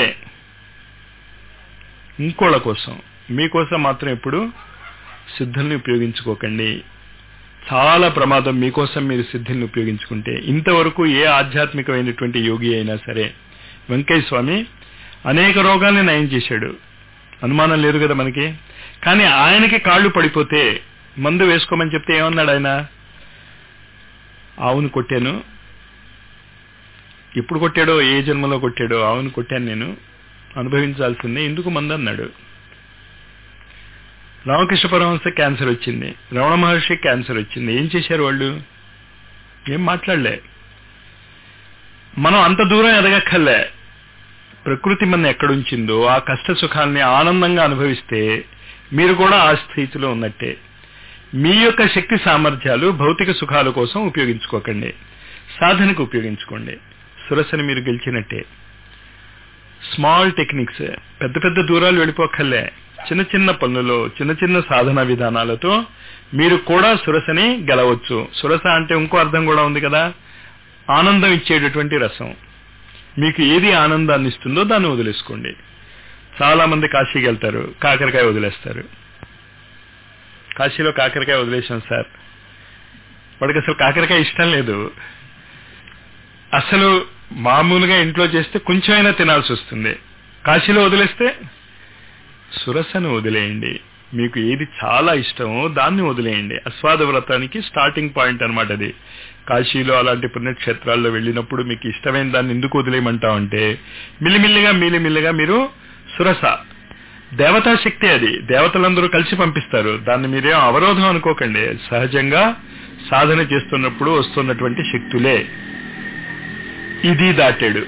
ఇంకోళ్ళ కోసం, మీకోసం మాత్రం ఎప్పుడు సిద్ధుల్ని ఉపయోగించుకోకండి. చాలా ప్రమాదం మీకోసం మీరు సిద్ధుల్ని ఉపయోగించుకుంటే. ఇంతవరకు ఏ ఆధ్యాత్మికమైనటువంటి యోగి అయినా సరే, వెంకయ్య స్వామి అనేక రోగాల్ని నయం చేశాడు, అనుమానం లేదు కదా మనకి. కానీ ఆయనకి కాళ్ళు పడిపోతే మందు వేసుకోమని చెప్తే ఏమన్నాడు ఆయన? ఆవును కొట్టాను. ఎప్పుడు కొట్టాడో, ఏ జన్మలో కొట్టాడో, ఆవును కొట్టాను నేను, అనుభవించాల్సిందే, ఎందుకు మందు అన్నాడు. రామకృష్ణ పరమహంస క్యాన్సర్ వచ్చింది, రమణ మహర్షి క్యాన్సర్ వచ్చింది. ఏం చేశారు వాళ్ళు? ఏం మాట్లాడలే. మనం అంత దూరం ఎదగక్కర్లే. ప్రకృతి మన ఎక్కడుంచిందో ఆ కష్ట సుఖాల్ని ఆనందంగా అనుభవిస్తే మీరు కూడా ఆ స్థితిలో ఉన్నట్టే. మీ యొక్క శక్తి సామర్థ్యాలు భౌతిక సుఖాల కోసం ఉపయోగించుకోకండి, సాధనకు ఉపయోగించుకోండి. సురసని మీరు గెలిచినట్టే. స్మాల్ టెక్నిక్స్, పెద్ద పెద్ద దూరాలు వెళ్ళిపోక్కర్లే. చిన్న చిన్న పనులలో, చిన్న చిన్న సాధన విధానాలతో మీరు కూడా సురసని గెలవచ్చు. సురస అంటే ఇంకో అర్థం కూడా ఉంది కదా, ఆనందం ఇచ్చేటటువంటి రసం. మీకు ఏది ఆనందాన్ని ఇస్తుందో దాన్ని వదిలేసుకోండి. చాలా మంది కాశీకి వెళ్తారు, కాకరకాయ వదిలేస్తారు. కాశీలో కాకరకాయ వదిలేసాం సార్, వాడికి అసలు కాకరకాయ ఇష్టం లేదు. అసలు మామూలుగా ఇంట్లో చేస్తే కొంచెమైనా తినాల్సి వస్తుంది. కాశీలో వదిలేస్తే సురసను వదిలేయండి. మీకు ఏది చాలా ఇష్టమో దాన్ని వదిలేయండి. అస్వాద వ్రతానికి స్టార్టింగ్ పాయింట్ అనమాట అది. కాశీలో అలాంటి పుణ్యక్షేత్రాల్లో వెళ్ళినప్పుడు మీకు ఇష్టమైన దాన్ని ఎందుకు వదిలేయమంటామంటే, మిల్లిమిల్లిగా మిల్లిమిల్లిగా మీరు సురస దేవతా శక్తి, అది దేవతలందరూ కలిసి పంపిస్తారు. దాన్ని మీరేం అవరోధం అనుకోకండి. సహజంగా సాధన చేస్తున్నప్పుడు వస్తున్నటువంటి శక్తులే. ఇది దాటాడు.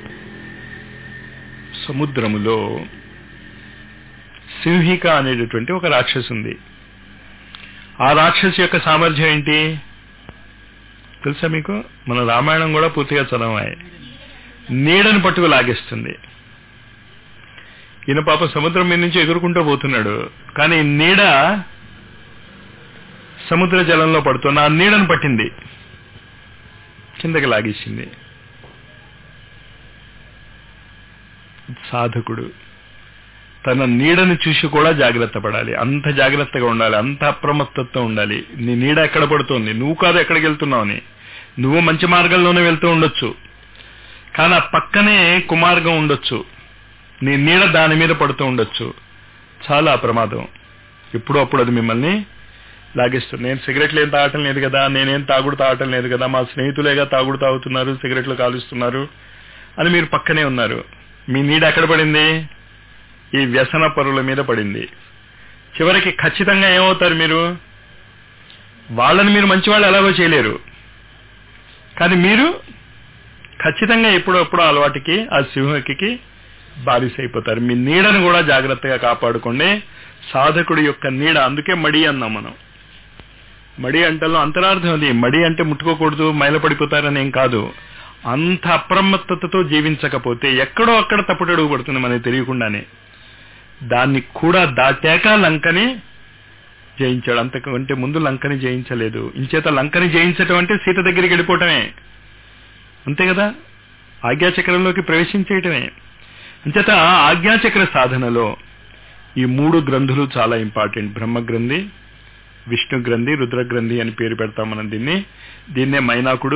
సముద్రములో సింహిక అనేటటువంటి ఒక రాక్షసు ఉంది. ఆ రాక్షసు యొక్క సామర్థ్యం ఏంటి తెలుసా మీకు? మన రామాయణం కూడా పూర్తిగా చదవాలి. నీడను పట్టుకు లాగేస్తుంది. ఈయన పాప సముద్రం మీద నుంచి ఎగురుకుంటూ పోతున్నాడు, కానీ నీడ సముద్ర జలంలో పడుతున్న ఆ నీడను పట్టింది, కిందకి లాగేసింది. సాధకుడు తన నీడను చూసి కూడా జాగ్రత్త పడాలి. అంత జాగ్రత్తగా ఉండాలి, అంత అప్రమత్తతో ఉండాలి. నీ నీడ ఎక్కడ పడుతోంది, నువ్వు కాదు ఎక్కడికి వెళ్తున్నావు అని. నువ్వు మంచి మార్గంలోనే వెళ్తూ ఉండొచ్చు, కానీ ఆ పక్కనే కుమార్గం ఉండొచ్చు, నీ నీడ దాని మీద పడుతూ ఉండొచ్చు. చాలా ప్రమాదం. ఎప్పుడో అప్పుడు అది మిమ్మల్ని లాగేస్తుంది. నేను సిగరెట్లు ఏం తాగటం లేదు కదా, నేనేం తాగుడు తాగటం లేదు కదా, మా స్నేహితులేగా తాగుడు తాగుతున్నారు, సిగరెట్లు కాలుస్తున్నారు అని మీరు పక్కనే ఉన్నారు. మీ నీడ ఎక్కడ పడింది? ఈ వ్యసన పరుల మీద పడింది. చివరికి ఖచ్చితంగా ఏమవుతారు మీరు? వాళ్ళని మీరు మంచివాళ్ళు ఎలాగో చేయలేరు, కానీ మీరు ఖచ్చితంగా ఎప్పుడప్పుడు అలవాటుకి ఆ సింహకి బారిస అయిపోతారు. మీ నీడను కూడా జాగ్రత్తగా కాపాడుకోండి. సాధకుడి యొక్క నీడ, అందుకే మడి అన్నాం మనం. మడి అంటలో అంతరార్థం అది. మడి అంటే ముట్టుకోకూడదు, మైలపడిపోతారని ఏం కాదు. అంత అప్రమత్తతతో జీవించకపోతే ఎక్కడో అక్కడ తప్పుటడుగు పడుతుంది మనకి తెలియకుండానే. దాన్ని కూడా దాటాక లంకని జయించాడు. అంతకంటే ముందు లంకని జయించలేదు. ఇంచేత లంకని జయించటం అంటే సీత దగ్గరికి వెళ్ళిపోవటమే, అంతే కదా, ఆజ్ఞాచక్రంలోకి ప్రవేశించేయటమే. అంచేత ఆజ్ఞాచక్ర సాధనలో ఈ మూడు గ్రంథులు చాలా ఇంపార్టెంట్. బ్రహ్మగ్రంథి, విష్ణు గ్రంథి, రుద్రగ్రంథి అని పేరు పెడతాం మనం దీన్ని. దీన్నే మైనాకుడు,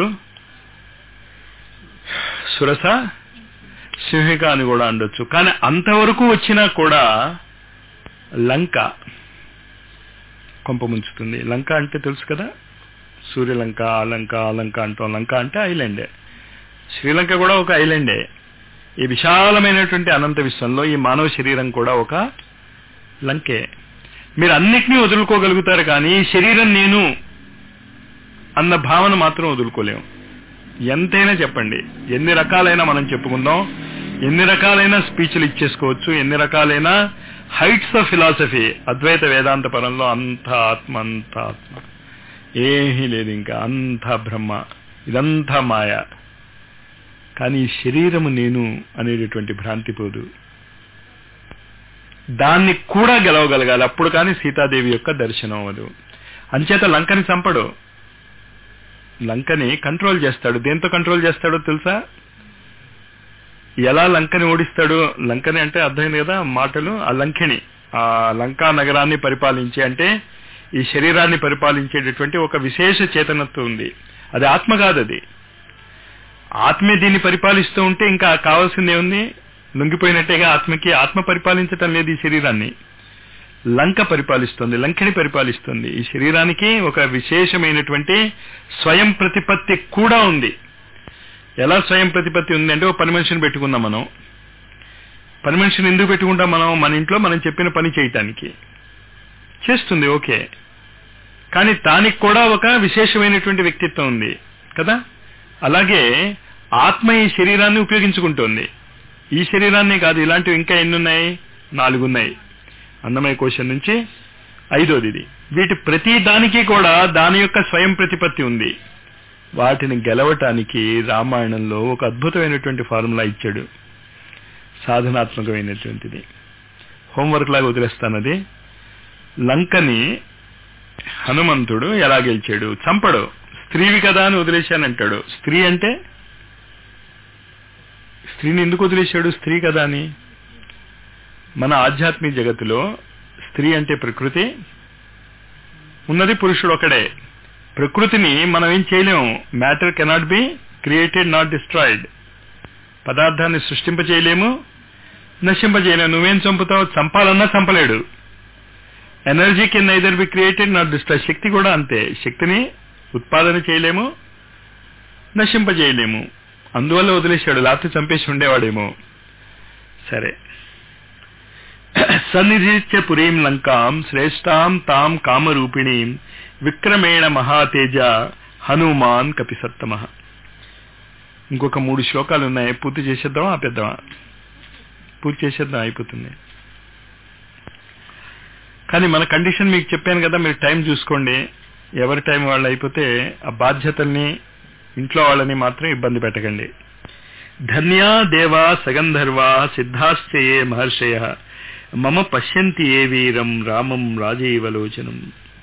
సురస, సింహిక అని కూడా ఉండొచ్చు. కానీ అంతవరకు వచ్చినా కూడా లంక కొంప ముంచుతుంది. లంక అంటే తెలుసు కదా, సూర్యలంక, ఆ లంక, ఆ లంక అంటాం. లంక అంటే ఐలాండే. శ్రీలంక కూడా ఒక ఐలాండే. ఈ విశాలమైనటువంటి అనంత విశ్వంలో ఈ మానవ శరీరం కూడా ఒక లంకే. మీరు అన్నిటినీ వదులుకోగలుగుతారు, కానీ శరీరం నేను అన్న భావన మాత్రం వదులుకోలేము. ఎంతైనా చెప్పండి, ఎన్ని రకాలైన మనం చెప్పుకుందాం, ఎన్ని రకాలైన స్పీచ్లు ఇచ్చేసుకోవచ్చు, ఎన్ని రకాలైన heights of philosophy, Advaita Vedanta పరంలో అంత ఆత్మ, అంత ఆత్మ. ఏమీ లేదు, ఇంకా అంతా బ్రహ్మ, ఇదంతా మాయ. కానీ ఈ శరీరము నేను అనేటటువంటి భ్రాంతి పోదు. దాన్ని కూడా గెలవగలగాలి, అప్పుడు కానీ సీతాదేవి యొక్క దర్శనం అవ్వదు. అంచేత లంకని చంపడు, లంకని కంట్రోల్ చేస్తాడు. దేంతో కంట్రోల్ చేస్తాడో తెలుసా? ఎలా లంకని ఓడిస్తాడు? లంకని అంటే అర్థమైంది కదా మాటలు. ఆ లంకిని, ఆ లంకా నగరాన్ని పరిపాలించే, అంటే ఈ శరీరాన్ని పరిపాలించేటటువంటి ఒక విశేష చేతనత్వం ఉంది. అది ఆత్మ కాదు, అది ఆత్మే దీన్ని పరిపాలిస్తూ ఉంటే ఇంకా కావాల్సిందే ఉంది, లొంగిపోయినట్టేగా ఆత్మకి. ఆత్మ పరిపాలించటం లేదు ఈ శరీరాన్ని, లంక పరిపాలిస్తుంది, లంకిని పరిపాలిస్తుంది. ఈ శరీరానికి ఒక విశేషమైనటువంటి స్వయం ప్రతిపత్తి కూడా ఉంది. ఎలా స్వయం ప్రతిపత్తి ఉంది అంటే, ఒక పని మనిషిని పెట్టుకున్నాం మనం. పని మనిషిని ఎందుకు పెట్టుకుంటాం మనం? మన ఇంట్లో మనం చెప్పిన పని చేయటానికి. చేస్తుంది, ఓకే, కానీ దానికి కూడా ఒక విశేషమైనటువంటి వ్యక్తిత్వం ఉంది కదా. అలాగే ఆత్మ ఈ శరీరాన్ని ఉపయోగించుకుంటోంది. ఈ శరీరాన్ని కాదు, ఇలాంటివి ఇంకా ఎన్నున్నాయి? నాలుగున్నాయి. అన్నమయ కోశం నుంచి ఐదోది ఇది. వీటి ప్రతి దానికి కూడా దాని యొక్క స్వయం ప్రతిపత్తి ఉంది. వాటిని గెలవటానికి రామాయణంలో ఒక అద్భుతమైనటువంటి ఫార్ములా ఇచ్చాడు, సాధనాత్మకమైనటువంటిది. హోంవర్క్ లాగా వదిలేస్తానది. లంకని హనుమంతుడు ఎలా గెలిచాడు? చంపడు, స్త్రీవి కదా అని వదిలేశానంటాడు. స్త్రీ అంటే స్త్రీని ఎందుకు వదిలేశాడు? స్త్రీ కదా అని. మన ఆధ్యాత్మిక జగత్తులో స్త్రీ అంటే ప్రకృతి, ఉన్నది పురుషుడు ఒకడే. ప్రకృతిని మనం ఏం చేయలేము. Matter cannot be created, not destroyed. పదార్థాన్ని సృష్టింపజేయలేము, నశింపజేయలేము. నువ్వేం చంపుతావు? చంపాలన్నా చంపలేడు. Energy can neither be created, not destroyed. శక్తి కూడా అంతే, శక్తిని ఉత్పాదన చేయలేము, నశింపజేయలేము. అందువల్ల వదిలేశాడు, లేకపోతే చంపేసి ఉండేవాడేమో. సరే, సన్నిధిత్య పురీం లంకాం శ్రేష్టాం తాం కామరూపిణీం విక్రమేణ మహాతేజ హనుమాన్ కపిసత్తమ. ఇంకొక మూడు శ్లోకాలు ఉన్నాయి, పూర్తి చేసేద్దామా ఆపేద్దామా? పూర్తి చేసేద్దాం, అయిపోతుంది. కానీ మన కండిషన్ మీకు చెప్పాను కదా, మీరు టైం చూసుకోండి. ఎవరి టైం వాళ్ళు అయిపోతే ఆ బాధ్యతల్ని, ఇంట్లో వాళ్ళని మాత్రం ఇబ్బంది పెట్టకండి. ధన్యా దేవా సగంధర్వా సిద్ధాశ్చయే మహర్షయ మమ పశ్యంతి ఏ వీరం రామం రాజీవలోచనం.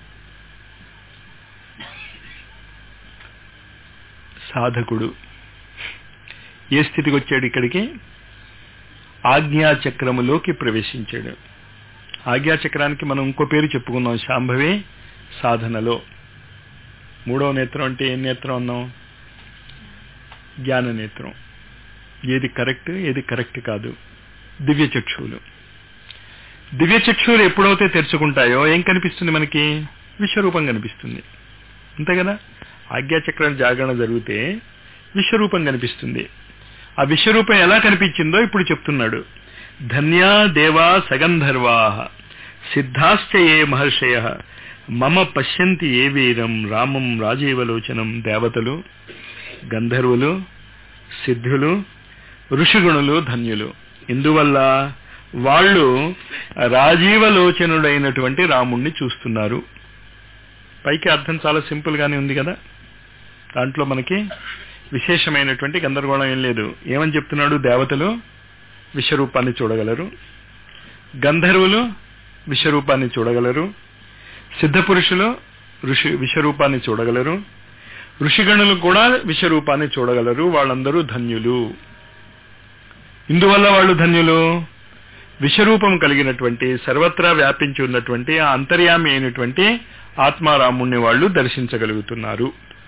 సాధకుడు ఏ స్థితికి వచ్చాడు? ఇక్కడికి ఆజ్ఞాచక్రములోకి ప్రవేశించాడు. ఆజ్ఞాచక్రానికి మనం ఇంకో పేరు చెప్పుకున్నాం, శాంభవి సాధనలో. మూడవ నేత్రం అంటే ఏం నేత్రం అన్నాం? జ్ఞాన నేత్రం. ఏది కరెక్ట్, ఏది కరెక్ట్ కాదు. దివ్య చక్షువులు. దివ్య చక్షువులు ఎప్పుడైతే తెరుచుకుంటాయో ఏం కనిపిస్తుంది మనకి? విశ్వరూపం కనిపిస్తుంది, అంతే కదా. ఆజ్ఞాచక్రం జాగరణ జరిగితే విశ్వరూపం కనిపిస్తుంది. ఆ విశ్వరూపం ఎలా కనిపించిందో ఇప్పుడు చెప్తున్నాడు. ధన్యా దేవా సగంధర్వా సిద్ధాశ్చ ఏ మహర్షయ మమ పశ్యంతి ఏ వీరం రామం రాజీవలోచనం. దేవతలు, గంధర్వులు, సిద్ధులు, ఋషిగణులు ధన్యులు. ఇందువల్ల వాళ్ళు రాజీవలోచనుడైనటువంటి రాముణ్ణి చూస్తున్నారు. పైకి అర్థం చాలా సింపుల్ గానే ఉంది కదా, దాంట్లో మనకి విశేషమైనటువంటి గందరగోళం ఏం లేదు. ఏమని చెప్తున్నాడు? దేవతలు విశ్వరూపాన్ని చూడగలరు, గంధర్వులు విశ్వరూపాన్ని చూడగలరు, సిద్ధ పురుషులు ఋషి విశ్వరూపాన్ని చూడగలరు, ఋషిగణులు కూడా విశ్వరూపాన్ని చూడగలరు. వాళ్ళందరూ ధన్యులు. ఇందువల్ల వాళ్ళు ధన్యులు, విశ్వరూపం కలిగినటువంటి, సర్వత్రా వ్యాపించి ఉన్నటువంటి ఆ అంతర్యామి అయినటువంటి ఆత్మారాముణ్ణి వాళ్ళు దర్శించగలుగుతున్నారు.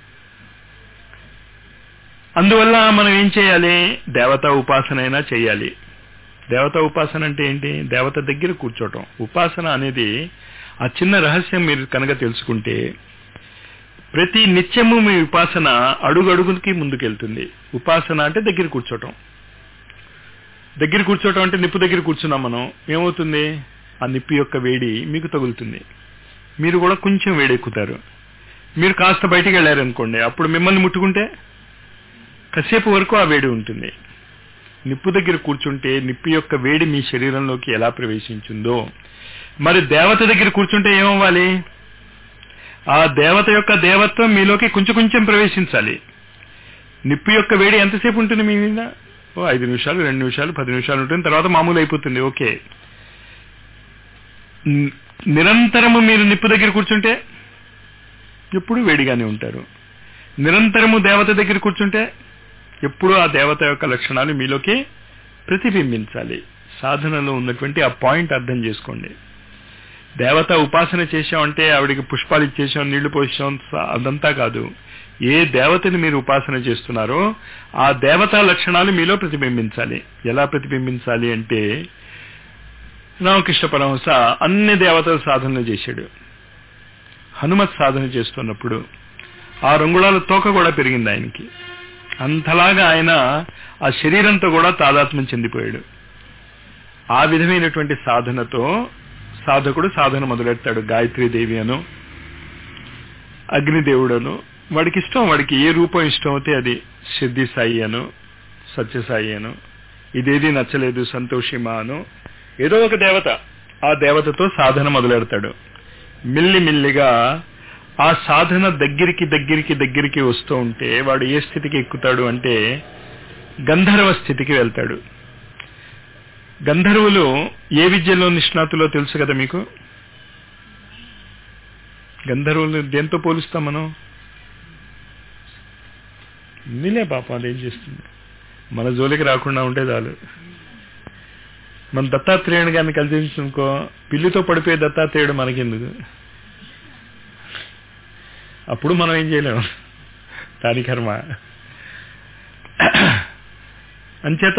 అందువల్ల మనం ఏం చేయాలి? దేవతా ఉపాసన అయినా చేయాలి. దేవతా ఉపాసన అంటే ఏంటి? దేవత దగ్గర కూర్చోవటం. ఉపాసన అనేది ఆ చిన్న రహస్యం మీరు కనుక తెలుసుకుంటే, ప్రతి నిత్యము మీ ఉపాసన అడుగడుగుకి ముందుకెళ్తుంది. ఉపాసన అంటే దగ్గర కూర్చోవటం. దగ్గర కూర్చోవటం అంటే నిప్పు దగ్గర కూర్చున్నాం మనం, ఏమవుతుంది? ఆ నిప్పు యొక్క వేడి మీకు తగులుతుంది, మీరు కూడా కొంచెం వేడెక్కుతారు. మీరు కాస్త బయటికి వెళ్ళారనుకోండి, అప్పుడు మిమ్మల్ని ముట్టుకుంటే కాసేపు వరకు ఆ వేడి ఉంటుంది. నిప్పు దగ్గర కూర్చుంటే నిప్పు యొక్క వేడి మీ శరీరంలోకి ఎలా ప్రవేశించిందో, మరి దేవత దగ్గర కూర్చుంటే ఏమవ్వాలి? ఆ దేవత యొక్క దేవత్వం మీలోకి కొంచెం కొంచెం ప్రవేశించాలి. నిప్పు యొక్క వేడి ఎంతసేపు ఉంటుంది మీ మీద? ఓ ఐదు నిమిషాలు, రెండు నిమిషాలు, పది నిమిషాలు ఉంటుంది, తర్వాత మామూలు అయిపోతుంది. ఓకే. నిరంతరము మీరు నిప్పు దగ్గర కూర్చుంటే ఎప్పుడు వేడిగానే ఉంటారు. నిరంతరము దేవత దగ్గర కూర్చుంటే ఎప్పుడూ ఆ దేవత యొక్క లక్షణాలు మీలోకి ప్రతిబింబించాలి. సాధనలో ఉన్నటువంటి ఆ పాయింట్ అర్థం చేసుకోండి. దేవత ఉపాసన చేశామంటే ఆవిడికి పుష్పాలు ఇచ్చేసాం, నీళ్లు పోసాం, అదంతా కాదు. ఏ దేవతని మీరు ఉపాసన చేస్తున్నారో ఆ దేవతా లక్షణాలు మీలో ప్రతిబింబించాలి. ఎలా ప్రతిబింబించాలి అంటే, రామకృష్ణ పరమహంస అన్ని దేవతల సాధనలు చేశాడు. హనుమత్ సాధన చేస్తున్నప్పుడు ఆ రంగుళాల తోక కూడా పెరిగింది ఆయనకి. అంతలాగా ఆయన ఆ శరీరంతో కూడా తాదాత్మ్యం చెందిపోయాడు. ఆ విధమైనటువంటి సాధనతో సాధకుడు సాధన మొదలెడతాడు. గాయత్రీదేవి అను, అగ్నిదేవుడను, వాడికి ఇష్టం, వాడికి ఏ రూపం ఇష్టం అయితే అది. సిద్ధి సాయి అను, సత్యసాయి అను, ఇదేది నచ్చలేదు సంతోషిమా అను, ఏదో ఒక దేవత, ఆ దేవతతో సాధన మొదలెడతాడు. మిల్లి మిల్లిగా ఆ సాధన దగ్గరికి దగ్గరికి దగ్గరికి వస్తూ ఉంటే వాడు ఏ స్థితికి ఎక్కుతాడు అంటే గంధర్వ స్థితికి వెళ్తాడు. గంధర్వులు ఏ విద్యలో నిష్ణాతులో తెలుసు కదా మీకు. గంధర్వులు దేంతో పోలుస్తాం మనం? నీలే పాపం అదేం చేస్తుంది, మన జోలికి రాకుండా ఉంటే చాలు. మన దత్తాత్రేయుని గారిని కలిసించుకో, పిల్లితో పడిపోయే దత్తాత్రేయుడు మనకెందుకు? అప్పుడు మనం ఏం చేయలేము, దాని కర్మ. అంచేత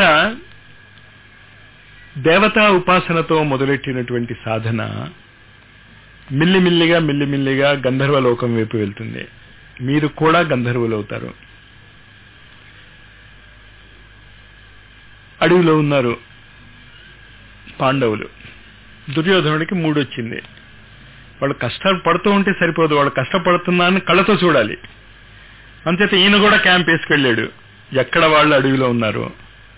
దేవతా ఉపాసనతో మొదలెట్టినటువంటి సాధన మిల్లిమిల్లిగా మిల్లిమిల్లిగా గంధర్వ లోకం వైపు వెళ్తుంది. మీరు కూడా గంధర్వులు అవుతారు. అడవిలో ఉన్నారు పాండవులు. దుర్యోధనుడికి మూడొచ్చింది. వాళ్ళు కష్టపడుతూ ఉంటే సరిపోదు, వాళ్ళు కష్టపడుతున్నారని కళ్ళతో చూడాలి. అంచేత ఈయన కూడా క్యాంప్ వేసుకెళ్ళాడు. ఎక్కడ వాళ్ళు అడవిలో ఉన్నారు.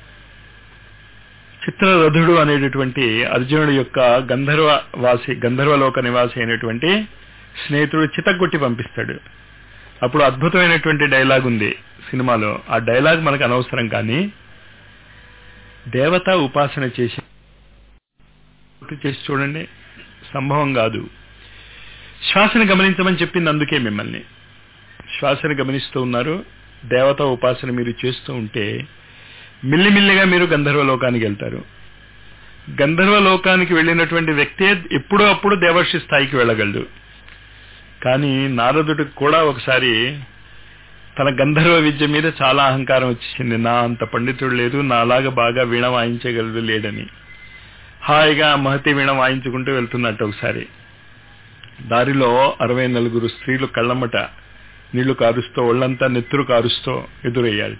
చిత్రరథుడు అనేటటువంటి అర్జునుడి యొక్క గంధర్వ వాసి, గంధర్వలోక నివాసి అయినటువంటి స్నేహితుడు చితగొట్టి పంపిస్తాడు. అప్పుడు అద్భుతమైనటువంటి డైలాగ్ ఉంది సినిమాలో. ఆ డైలాగ్ మనకు అనవసరం, కానీ దేవతా ఉపాసన చేసి చేసి చూడండి, సంభవం కాదు. శ్వాసను గమనించమని చెప్పింది అందుకే మిమ్మల్ని. శ్వాసను గమనిస్తూ ఉన్నారు. దేవతా ఉపాసన మీరు చేస్తూ ఉంటే మిల్లిమిల్లిగా మీరు గంధర్వ లోకానికి వెళ్తారు. గంధర్వ లోకానికి వెళ్ళినటువంటి వ్యక్తే ఎప్పుడో అప్పుడు దేవర్షి స్థాయికి వెళ్ళగలడు. కానీ నారదుడికి కూడా ఒకసారి తన గంధర్వ విద్య మీద చాలా అహంకారం వచ్చేసింది. నా అంత పండితుడు లేదు, నా అలాగా బాగా వీణ వాయించగలడు లేడని. హాయిగా మహతి వీణ వాయించుకుంటూ వెళ్తున్నట్టు ఒకసారి దారిలో అరవై నలుగురు స్త్రీలు కళ్ళమ్మట నీళ్లు కారుస్తూ, ఒళ్లంతా నెత్తురు కారుస్తూ ఎదురయ్యారట.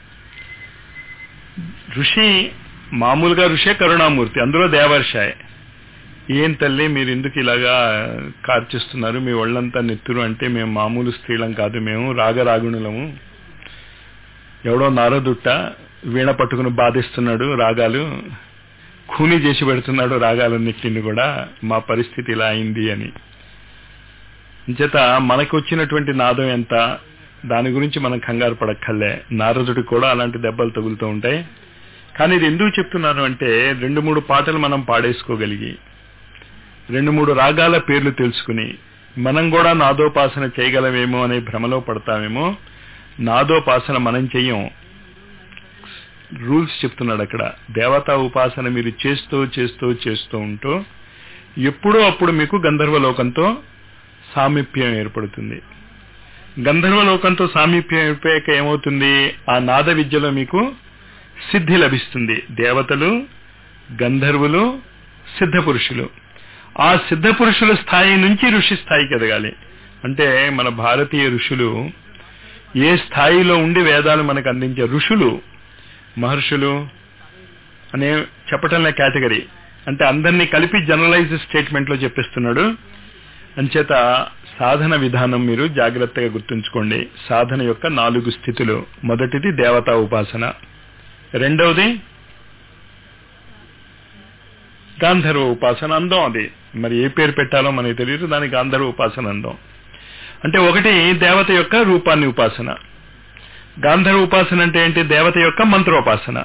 ఋషి మామూలుగా ఋషే కరుణామూర్తి, అందులో దేవర్షాయ్. ఏం తల్లి మీరు ఎందుకు ఇలాగా కార్చిస్తున్నారు, మీ ఒళ్లంతా నెత్తురు అంటే మేము మామూలు స్త్రీలం కాదు, మేము రాగరాగుణులము. ఎవడో నారదుట్ట వీణ పట్టుకుని బాధిస్తున్నాడు, రాగాలు ఖూనీ చేసి పెడుతున్నాడు రాగాలన్నిటిని కూడా, మా పరిస్థితి ఇలా అయింది అని. చేత మనకు వచ్చినటువంటి నాదం ఎంత, దాని గురించి మనం కంగారు పడక్కర్లే. నారదుడికి కూడా అలాంటి దెబ్బలు తగులుతూ ఉంటాయి. కానీ ఇది ఎందుకు చెప్తున్నాను అంటే, రెండు మూడు పాటలు మనం పాడేసుకోగలిగి, రెండు మూడు రాగాల పేర్లు తెలుసుకుని మనం కూడా నాదోపాసన చేయగలమేమో అనే భ్రమలో పడతామేమో. నాదోపాసన మనం చెయ్యం, రూల్స్ చెప్తున్నాడు అక్కడ. దేవతా ఉపాసన మీరు చేస్తూ చేస్తూ చేస్తూ ఉంటూ ఎప్పుడో అప్పుడు మీకు గంధర్వ లోకంతో సామీప్యం ఏర్పడుతుంది. గంధర్వ లోకంతో సామీప్యం ఏర్పడాక ఏమవుతుంది, ఆ నాద విద్యలో మీకు సిద్ధి లభిస్తుంది. దేవతలు, గంధర్వులు, సిద్ధ పురుషులు. ఆ సిద్ధ పురుషుల స్థాయి నుంచి ఋషి స్థాయికి ఎదగాలి. అంటే మన భారతీయ ఋషులు ఏ స్థాయిలో ఉండి వేదాలు మనకు అందించే ఋషులు, మహర్షులు అనే చెప్పటంలో కేటగిరీ, అంటే అందరినీ కలిపి జనరలైజ్ స్టేట్మెంట్ లో చెప్పిస్తున్నాడు. అంచేత సాధన విధానం మీరు జాగ్రత్తగా గుర్తుంచుకోండి. సాధన యొక్క నాలుగు స్థితులు. మొదటిది దేవతా ఉపాసన, రెండవది గాంధర్వ ఉపాసన అందం. అది మరి ఏ పేరు పెట్టాలో మనకి తెలియదు, దానికి గాంధర్వ ఉపాసన అందం. అంటే ఒకటి దేవత యొక్క రూపాన్ని ఉపాసన, గాంధర్వ ఉపాసన అంటే ఏంటి? దేవత యొక్క మంత్రోపాసన.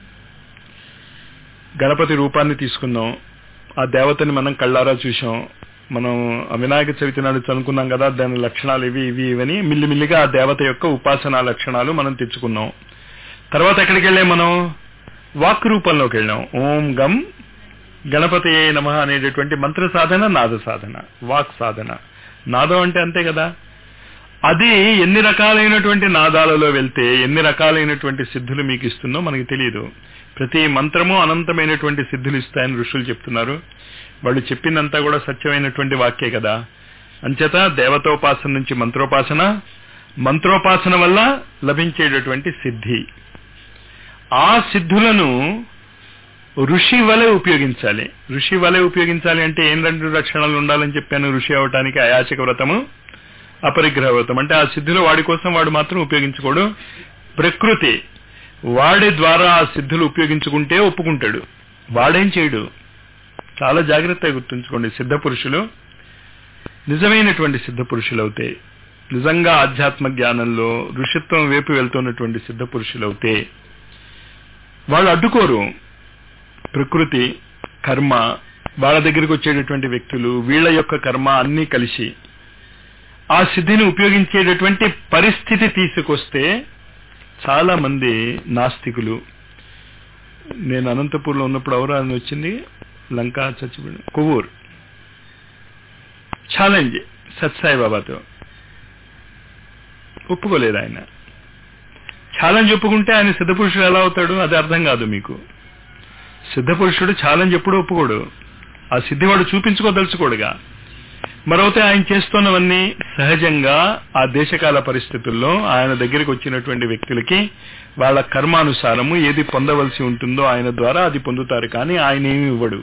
గణపతి రూపాన్ని తీసుకున్నాం, ఆ దేవతని మనం కళ్ళారా చూసాం, మనం వినాయక చవితి నాడు చదువుకున్నాం కదా దాని లక్షణాలు ఇవి ఇవి ఇవని మిల్లిమిల్లిగా ఆ దేవత యొక్క ఉపాసనా లక్షణాలు మనం తెచ్చుకున్నాం. తర్వాత ఎక్కడికి వెళ్ళాం? మనం వాక్ రూపంలోకి వెళ్ళాం. ఓం గం గణపతియే నమః అనేటటువంటి మంత్ర సాధన, నాద సాధన, వాక్ సాధన. నాదం అంటే అంతే కదా. అది ఎన్ని రకాలైనటువంటి నాదాలలో వెళ్తే ఎన్ని రకాలైనటువంటి సిద్ధులు మీకు ఇస్తుందో మనకి తెలియదు. ప్రతి మంత్రము అనంతమైనటువంటి సిద్ధులు ఇస్తాయని ఋషులు చెప్తున్నారు. వాళ్ళు చెప్పిందంతా కూడా సత్యమైనటువంటి వాక్యే కదా. అంచేత దేవతోపాసన నుంచి మంత్రోపాసన, మంత్రోపాసన వల్ల లభించేటటువంటి సిద్ధి, ఆ సిద్ధులను ఋషి వలె ఉపయోగించాలి. ఋషి వలె ఉపయోగించాలి అంటే ఏం రెండు లక్షణాలు ఉండాలని చెప్పాను ఋషి అవటానికి? అయాచక వ్రతము, అపరిగ్రహ వ్రతం. అంటే ఆ సిద్ధులు వాడి కోసం వాడు మాత్రం ఉపయోగించుకోడు, ప్రకృతి వాడి ద్వారా ఆ సిద్ధులు ఉపయోగించుకుంటే ఒప్పుకుంటాడు, వాడేం చేయడు. చాలా జాగ్రత్తగా గుర్తుంచుకోండి. సిద్ధ పురుషులు నిజమైనటువంటి సిద్ధ పురుషులు అవుతే, నిజంగా ఆధ్యాత్మ జ్ఞానంలో ఋషిత్వం వైపు వెళ్తున్నటువంటి సిద్ధ పురుషులు అవుతే వాళ్ళు అడ్డుకోరు. ప్రకృతి, కర్మ, వాళ్ళ దగ్గరికి వచ్చేటటువంటి వ్యక్తులు, వీళ్ళ యొక్క కర్మ అన్నీ కలిసి ఆ సిద్ధిని ఉపయోగించేటటువంటి పరిస్థితి తీసుకొస్తే చాలా మంది నాస్తికులు, నేను అనంతపూర్లో ఉన్నప్పుడు ఎవరు అని వచ్చింది, లంకా చచ్చిపోయిన కొవ్వూరు ఛాలెంజ్ సత్సాయి బాబాతో ఒప్పుకోలేదు ఆయన. ఛాలెంజ్ ఒప్పుకుంటే ఆయన సిద్ధపురుషుడు ఎలా అవుతాడు? అది అర్థం కాదు మీకు. సిద్ధపురుషుడు ఛాలెంజ్ ఎప్పుడూ ఒప్పుకోడు, ఆ సిద్ధివాడు చూపించుకోదలుచుకోడుగా. మరొకటి ఆయన చేస్తున్నవన్నీ సహజంగా ఆ దేశకాల పరిస్థితుల్లో ఆయన దగ్గరికి వచ్చినటువంటి వ్యక్తులకి వాళ్ళ కర్మానుసారము ఏది పొందవలసి ఉంటుందో ఆయన ద్వారా అది పొందుతారు. కానీ ఆయన ఏమి ఇవ్వడు.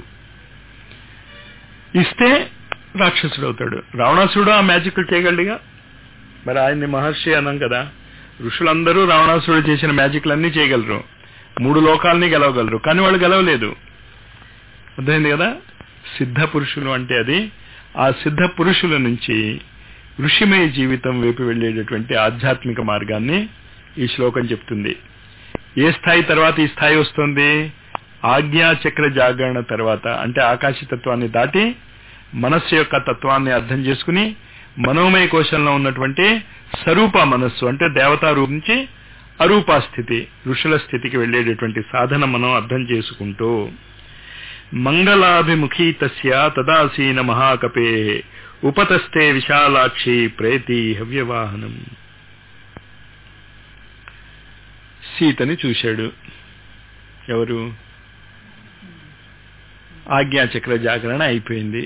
ఇస్తే రాక్షసుడు అవుతాడు. రావణాసుడు ఆ మ్యాజిక్లు చేయగలడుగా. మరి ఆయన్ని మహర్షి అన్నాం కదా. ఋషులందరూ రావణాసుడు చేసిన మ్యాజిక్లన్నీ చేయగలరు, మూడు లోకాలని గెలవగలరు, కానీ వాళ్ళు గెలవలేదు. అర్థమైంది కదా. సిద్ధ పురుషులు అంటే అది. ఆ సిద్ధ పురుషుల నుంచి ఋషిమయ జీవితం వైపు వెళ్లేటటువంటి ఆధ్యాత్మిక మార్గాన్ని ఈ శ్లోకం చెప్తుంది. ఏ స్థాయి తర్వాత ఈ స్థాయి వస్తుంది? ఆజ్ఞాచక్ర జాగరణ తర్వాత, అంటే ఆకాశతత్వాన్ని దాటి మనస్సు యొక్క తత్వాన్ని అర్థం చేసుకుని మనోమయ కోశంలో ఉన్నటువంటి స్వరూప మనస్సు అంటే దేవతా రూపం నుంచి అరూపా స్థితి, ఋషుల స్థితికి వెళ్లేటటువంటి సాధన మనం అర్థం చేసుకుంటూ మంగళాభిముఖీ తస్య తదాసీన మహాకపే ఉపతస్తే విశాలాక్షి ప్రేతి హవ్యవాహనం. సీతని చూశాడు ఎవరు? ఆజ్ఞాచక్ర జాగరణ అయిపోయింది.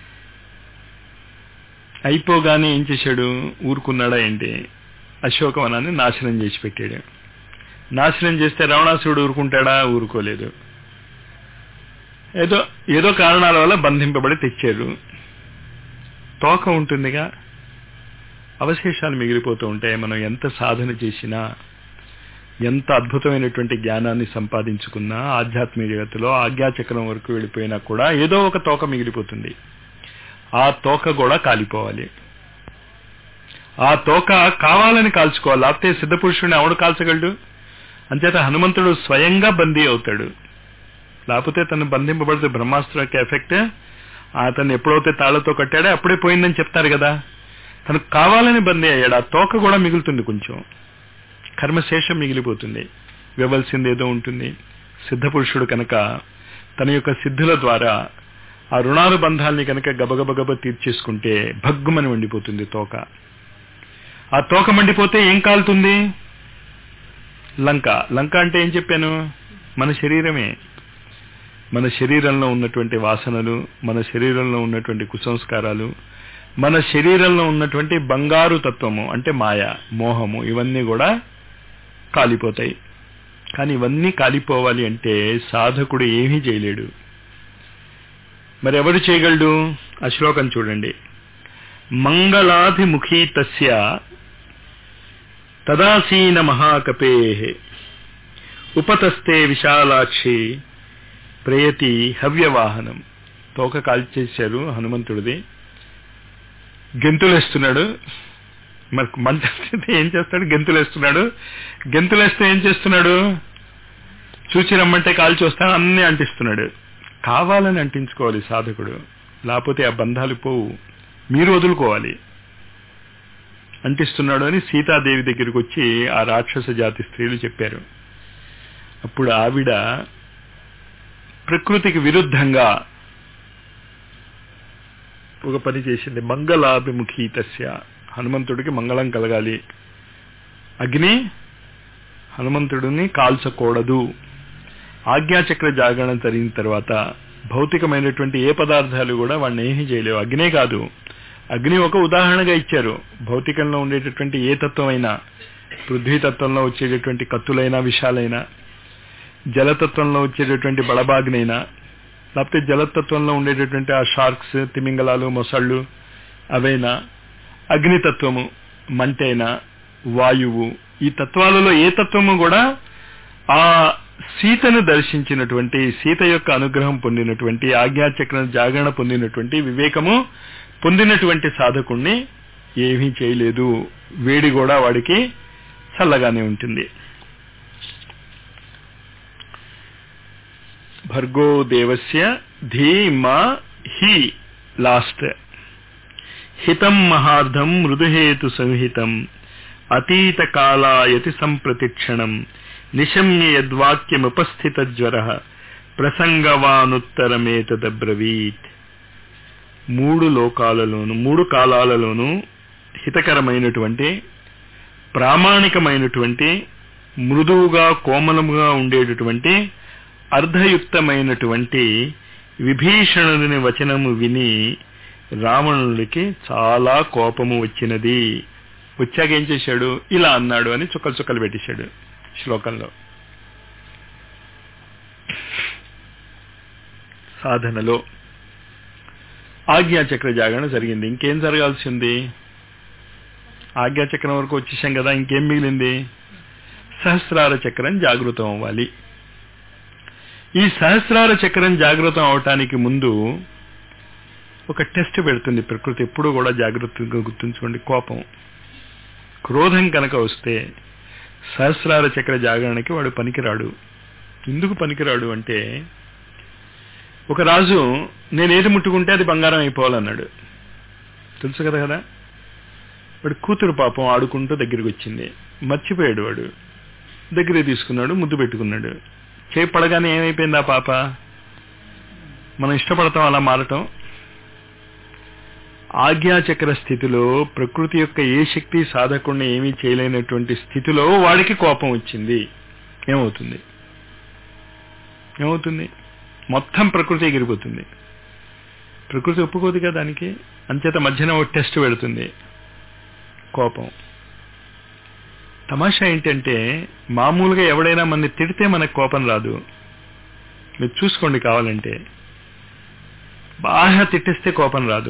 అయిపోగానే ఏం చేశాడు? ఊరుకున్నాడా ఏంటి? అశోకవనాన్ని నాశనం చేసి పెట్టాడు. నాశనం చేస్తే రావణాసురుడు ఊరుకుంటాడా? ఊరుకోలేదు. ఏదో ఏదో కారణాల వల్ల బంధింపబడి తెచ్చారు. తోక ఉంటుందిగా, అవశేషాలు మిగిలిపోతూ ఉంటాయి. మనం ఎంత సాధన చేసినా, ఎంత అద్భుతమైనటువంటి జ్ఞానాన్ని సంపాదించుకున్నా, ఆధ్యాత్మిక జగత్తులో ఆజ్ఞాచక్రం వరకు వెళ్ళిపోయినా కూడా ఏదో ఒక తోక మిగిలిపోతుంది. ఆ తోక కూడా కాలిపోవాలి. ఆ తోక కావాలని కాల్చుకోవాలి. లేకపోతే సిద్ధపురుషుడిని ఎవడు కాల్చగలడు? అంచేత హనుమంతుడు స్వయంగా బందీ అవుతాడు. లేకపోతే తను బంధింపబడితే బ్రహ్మాస్త్ర యొక్క ఎఫెక్ట్ అతను ఎప్పుడైతే తాళ్లతో కట్టాడో అప్పుడే పోయిందని చెప్తారు కదా. తను కావాలని బందీ అయ్యాడు. ఆ తోక కూడా మిగులుతుంది, కొంచెం కర్మశేషం మిగిలిపోతుంది. ఇవ్వవలసింది ఏదో ఉంటుంది. సిద్ధపురుషుడు కనుక తన యొక్క సిద్ధుల ద్వారా ఆ రుణానుబంధాల్ని కనుక గబగబగబ తీర్చేసుకుంటే భగ్గుమని మండిపోతుంది తోక. ఆ తోక మండిపోతే ఏం కాలుతుంది? లంక. లంక అంటే ఏం చెప్పాను? మన శరీరమే. మన శరీరంలో ఉన్నటువంటి వాసనలు, మన శరీరంలో ఉన్నటువంటి కుసంస్కారాలు, మన శరీరంలో ఉన్నటువంటి బంగారు తత్వము అంటే మాయ, మోహము, ఇవన్నీ కూడా కాలిపోతాయి. కానీ ఇవన్నీ కాలిపోవాలి అంటే సాధకుడు ఏమీ చేయలేడు. మరి ఎవరు చేయగలడు? ఆ శ్లోకం చూడండి. మంగళాభిముఖీ తస్య తదాసీన మహాకపే ఉపతస్తే విశాలాక్షి ప్రేయతి హవ్యవాహనం. తోక కాల్చేశారు హనుమంతుడిది. గెంతులేస్తున్నాడు. మరి మంట ఏం చేస్తాడు? గెంతులేస్తున్నాడు. గెంతులేస్తే ఏం చేస్తున్నాడు? చూచి రమ్మంటే కాల్చి వస్తాను అన్నీ అంటిస్తున్నాడు. కావాలని అంటించుకోవాలి సాధకుడు, లేకపోతే ఆ బంధాలు పోవు, మీరు వదులుకోవాలి. అంటిస్తున్నాడు అని సీతాదేవి దగ్గరికి వచ్చి ఆ రాక్షస జాతి స్త్రీలు చెప్పారు. అప్పుడు ఆవిడ ప్రకృతికి విరుద్ధంగా ఒక పని చేసింది. మంగళాభిముఖీ తస్య, హనుమంతుడికి మంగళం కలగాలి, అగ్ని హనుమంతుడిని కాల్చకూడదు. ఆజ్ఞాచక్ర జాగరణ జరిగిన తర్వాత భౌతికమైనటువంటి ఏ పదార్థాలు కూడా వాడిని ఏమీ చేయలేవు. అగ్నే కాదు, అగ్ని ఒక ఉదాహరణగా ఇచ్చారు. భౌతికంలో ఉండేటటువంటి ఏ తత్వం అయినా, పృథ్వీతత్వంలో వచ్చేటటువంటి కత్తులైనా విషాలైనా, జలతత్వంలో వచ్చేటటువంటి బడబాగ్నైనా, లేకపోతే జలతత్వంలో ఉండేటటువంటి ఆ షార్క్స్, తిమింగలాలు, మొసళ్ళు అవైనా, అగ్నితత్వము మంటైనా, వాయువు, ఈ తత్వాలలో ఏ తత్వము కూడా ఆ సీతను దర్శించినటువంటి, సీత యొక్క అనుగ్రహం పొందినటువంటి, ఆజ్ఞాచక్ర జాగరణ పొందినటువంటి, వివేకము పొందినటువంటి సాధకుణ్ణి ఏమీ చేయలేదు. వేడి కూడా వాడికి చల్లగానే ఉంటుంది. భర్గో దేవస్య ధీమా హి లాస్ట్ హితం మహార్ధం మృదుహేతు సంహితం అతీత కాలాయతి సంప్రతిక్షణం నిశమ్య యద్వాక్యముపస్థిత జ్వర ప్రసంగవానుత్తరమేతదబ్రవీత్. మూడు లోకాలలోను, మూడు కాలాలలోనూ హితకరమైనటువంటి, ప్రామాణికమైనటువంటి, మృదువుగా కోమలముగా ఉండేటటువంటి, అర్ధయుక్తమైనటువంటి విభీషణుని వచనము విని రావణుడికి చాలా కోపము వచ్చినది. వచ్చాక ఏం చేశాడు? ఇలా అన్నాడు అని చుక్కలు చుక్కలు పెట్టేశాడు శ్లోకంలో. సాధనలో ఆజ్ఞాచక్ర జాగరణ జరిగింది. ఇంకేం జరగాల్సి ఉంది? ఆజ్ఞాచక్రం వరకు వచ్చేసాం కదా, ఇంకేం మిగిలింది? సహస్రార చక్రం జాగృతం అవ్వాలి. ఈ సహస్రార చక్రం జాగృతం అవటానికి ముందు ఒక టెస్ట్ పెడుతుంది ప్రకృతి. ఎప్పుడూ కూడా జాగ్రత్తగా గుర్తుంచుకోండి. కోపం, క్రోధం కనుక వస్తే సహస్రార చక్ర జాగరణకి వాడు పనికిరాడు. ఎందుకు పనికిరాడు అంటే, ఒక రాజు నేను ఏది ముట్టుకుంటే అది బంగారం అయిపోవాలన్నాడు. తెలుసు కదా కదా వాడు కూతురు పాపం ఆడుకుంటూ దగ్గరికి వచ్చింది, మర్చిపోయాడు. వాడు దగ్గరే తీసుకున్నాడు, ముద్దు పెట్టుకున్నాడు. చేయి పడగానే ఏమైపోయింది ఆ పాప? మనం ఇష్టపడతాం అలా మారటం. ఆజ్ఞాచక్ర స్థితిలో ప్రకృతి యొక్క ఏ శక్తి సాధకుడిని ఏమీ చేయలేనటువంటి స్థితిలో వాడికి కోపం వచ్చింది. ఏమవుతుంది? ఏమవుతుంది? మొత్తం ప్రకృతి ఎగిరిపోతుంది. ప్రకృతి ఒప్పుకోదు కదా దానికి. అంచేత మధ్యన ఒక టెస్ట్ పెడుతుంది, కోపం. తమాషా ఏంటంటే, మామూలుగా ఎవడైనా మనని తిడితే మనకు కోపం రాదు. మీరు చూసుకోండి కావాలంటే. బాగా తిట్టేస్తే కోపం రాదు.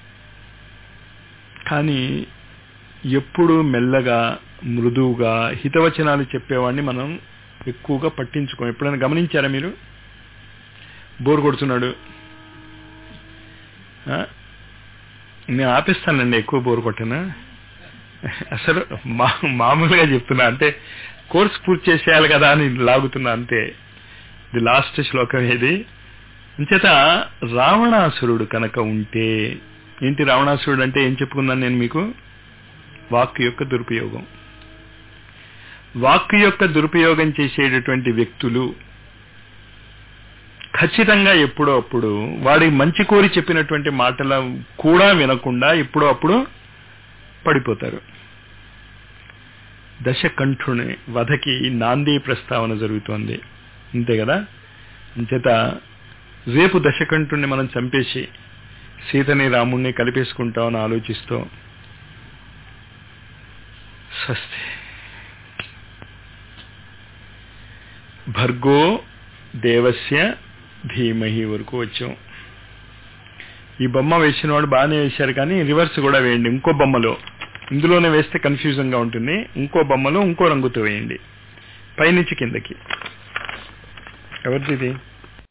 కానీ ఎప్పుడు మెల్లగా, మృదువుగా హితవచనాలు చెప్పేవాడిని మనం ఎక్కువగా పట్టించుకోం. ఎప్పుడైనా గమనించారా మీరు? బోర్ కొడుతున్నాడు, నేను ఆపిస్తానండి, ఎక్కువ బోర్ కొట్టినా. అసలు మా మామూలుగా చెప్తున్నా, అంటే కోర్స్ పూర్తి చేసేయాలి కదా అని లాగుతున్నా అంతే. ఇది లాస్ట్ శ్లోకం ఏది. అంచేత రావణాసురుడు కనుక ఉంటే ఏంటి? రావణాసురుడు అంటే ఏం చెప్పుకున్నాను నేను మీకు? వాక్కు యొక్క దురుపయోగం. వాక్కు యొక్క దురుపయోగం చేసేటటువంటి వ్యక్తులు ఖచ్చితంగా ఎప్పుడో అప్పుడు వాడి మంచి కోరి చెప్పినటువంటి మాటల కూడా వినకుండా ఎప్పుడో అప్పుడు పడిపోతారు. దశకంఠుని వధకి నాంది ప్రస్తావన జరుగుతోంది, అంతే కదా. అంచేత రేపు దశకంఠుణ్ణి మనం చంపేసి సీతని రాముణ్ణి కలిపేసుకుంటామని ఆలోచిస్తూ స్వస్తి. భర్గో దేవస్య ధీమహి వరకు వచ్చాం. ఈ బొమ్మ వేసిన వాడు బాగానే వేశారు, కానీ రివర్స్ కూడా వేయండి. ఇంకో బొమ్మలో, ఇందులోనే వేస్తే కన్ఫ్యూజన్ గా ఉంటుంది. ఇంకో బొమ్మలో ఇంకో రంగుతో వేయండి, పైనుంచి కిందకి. ఎవరిది ఇది?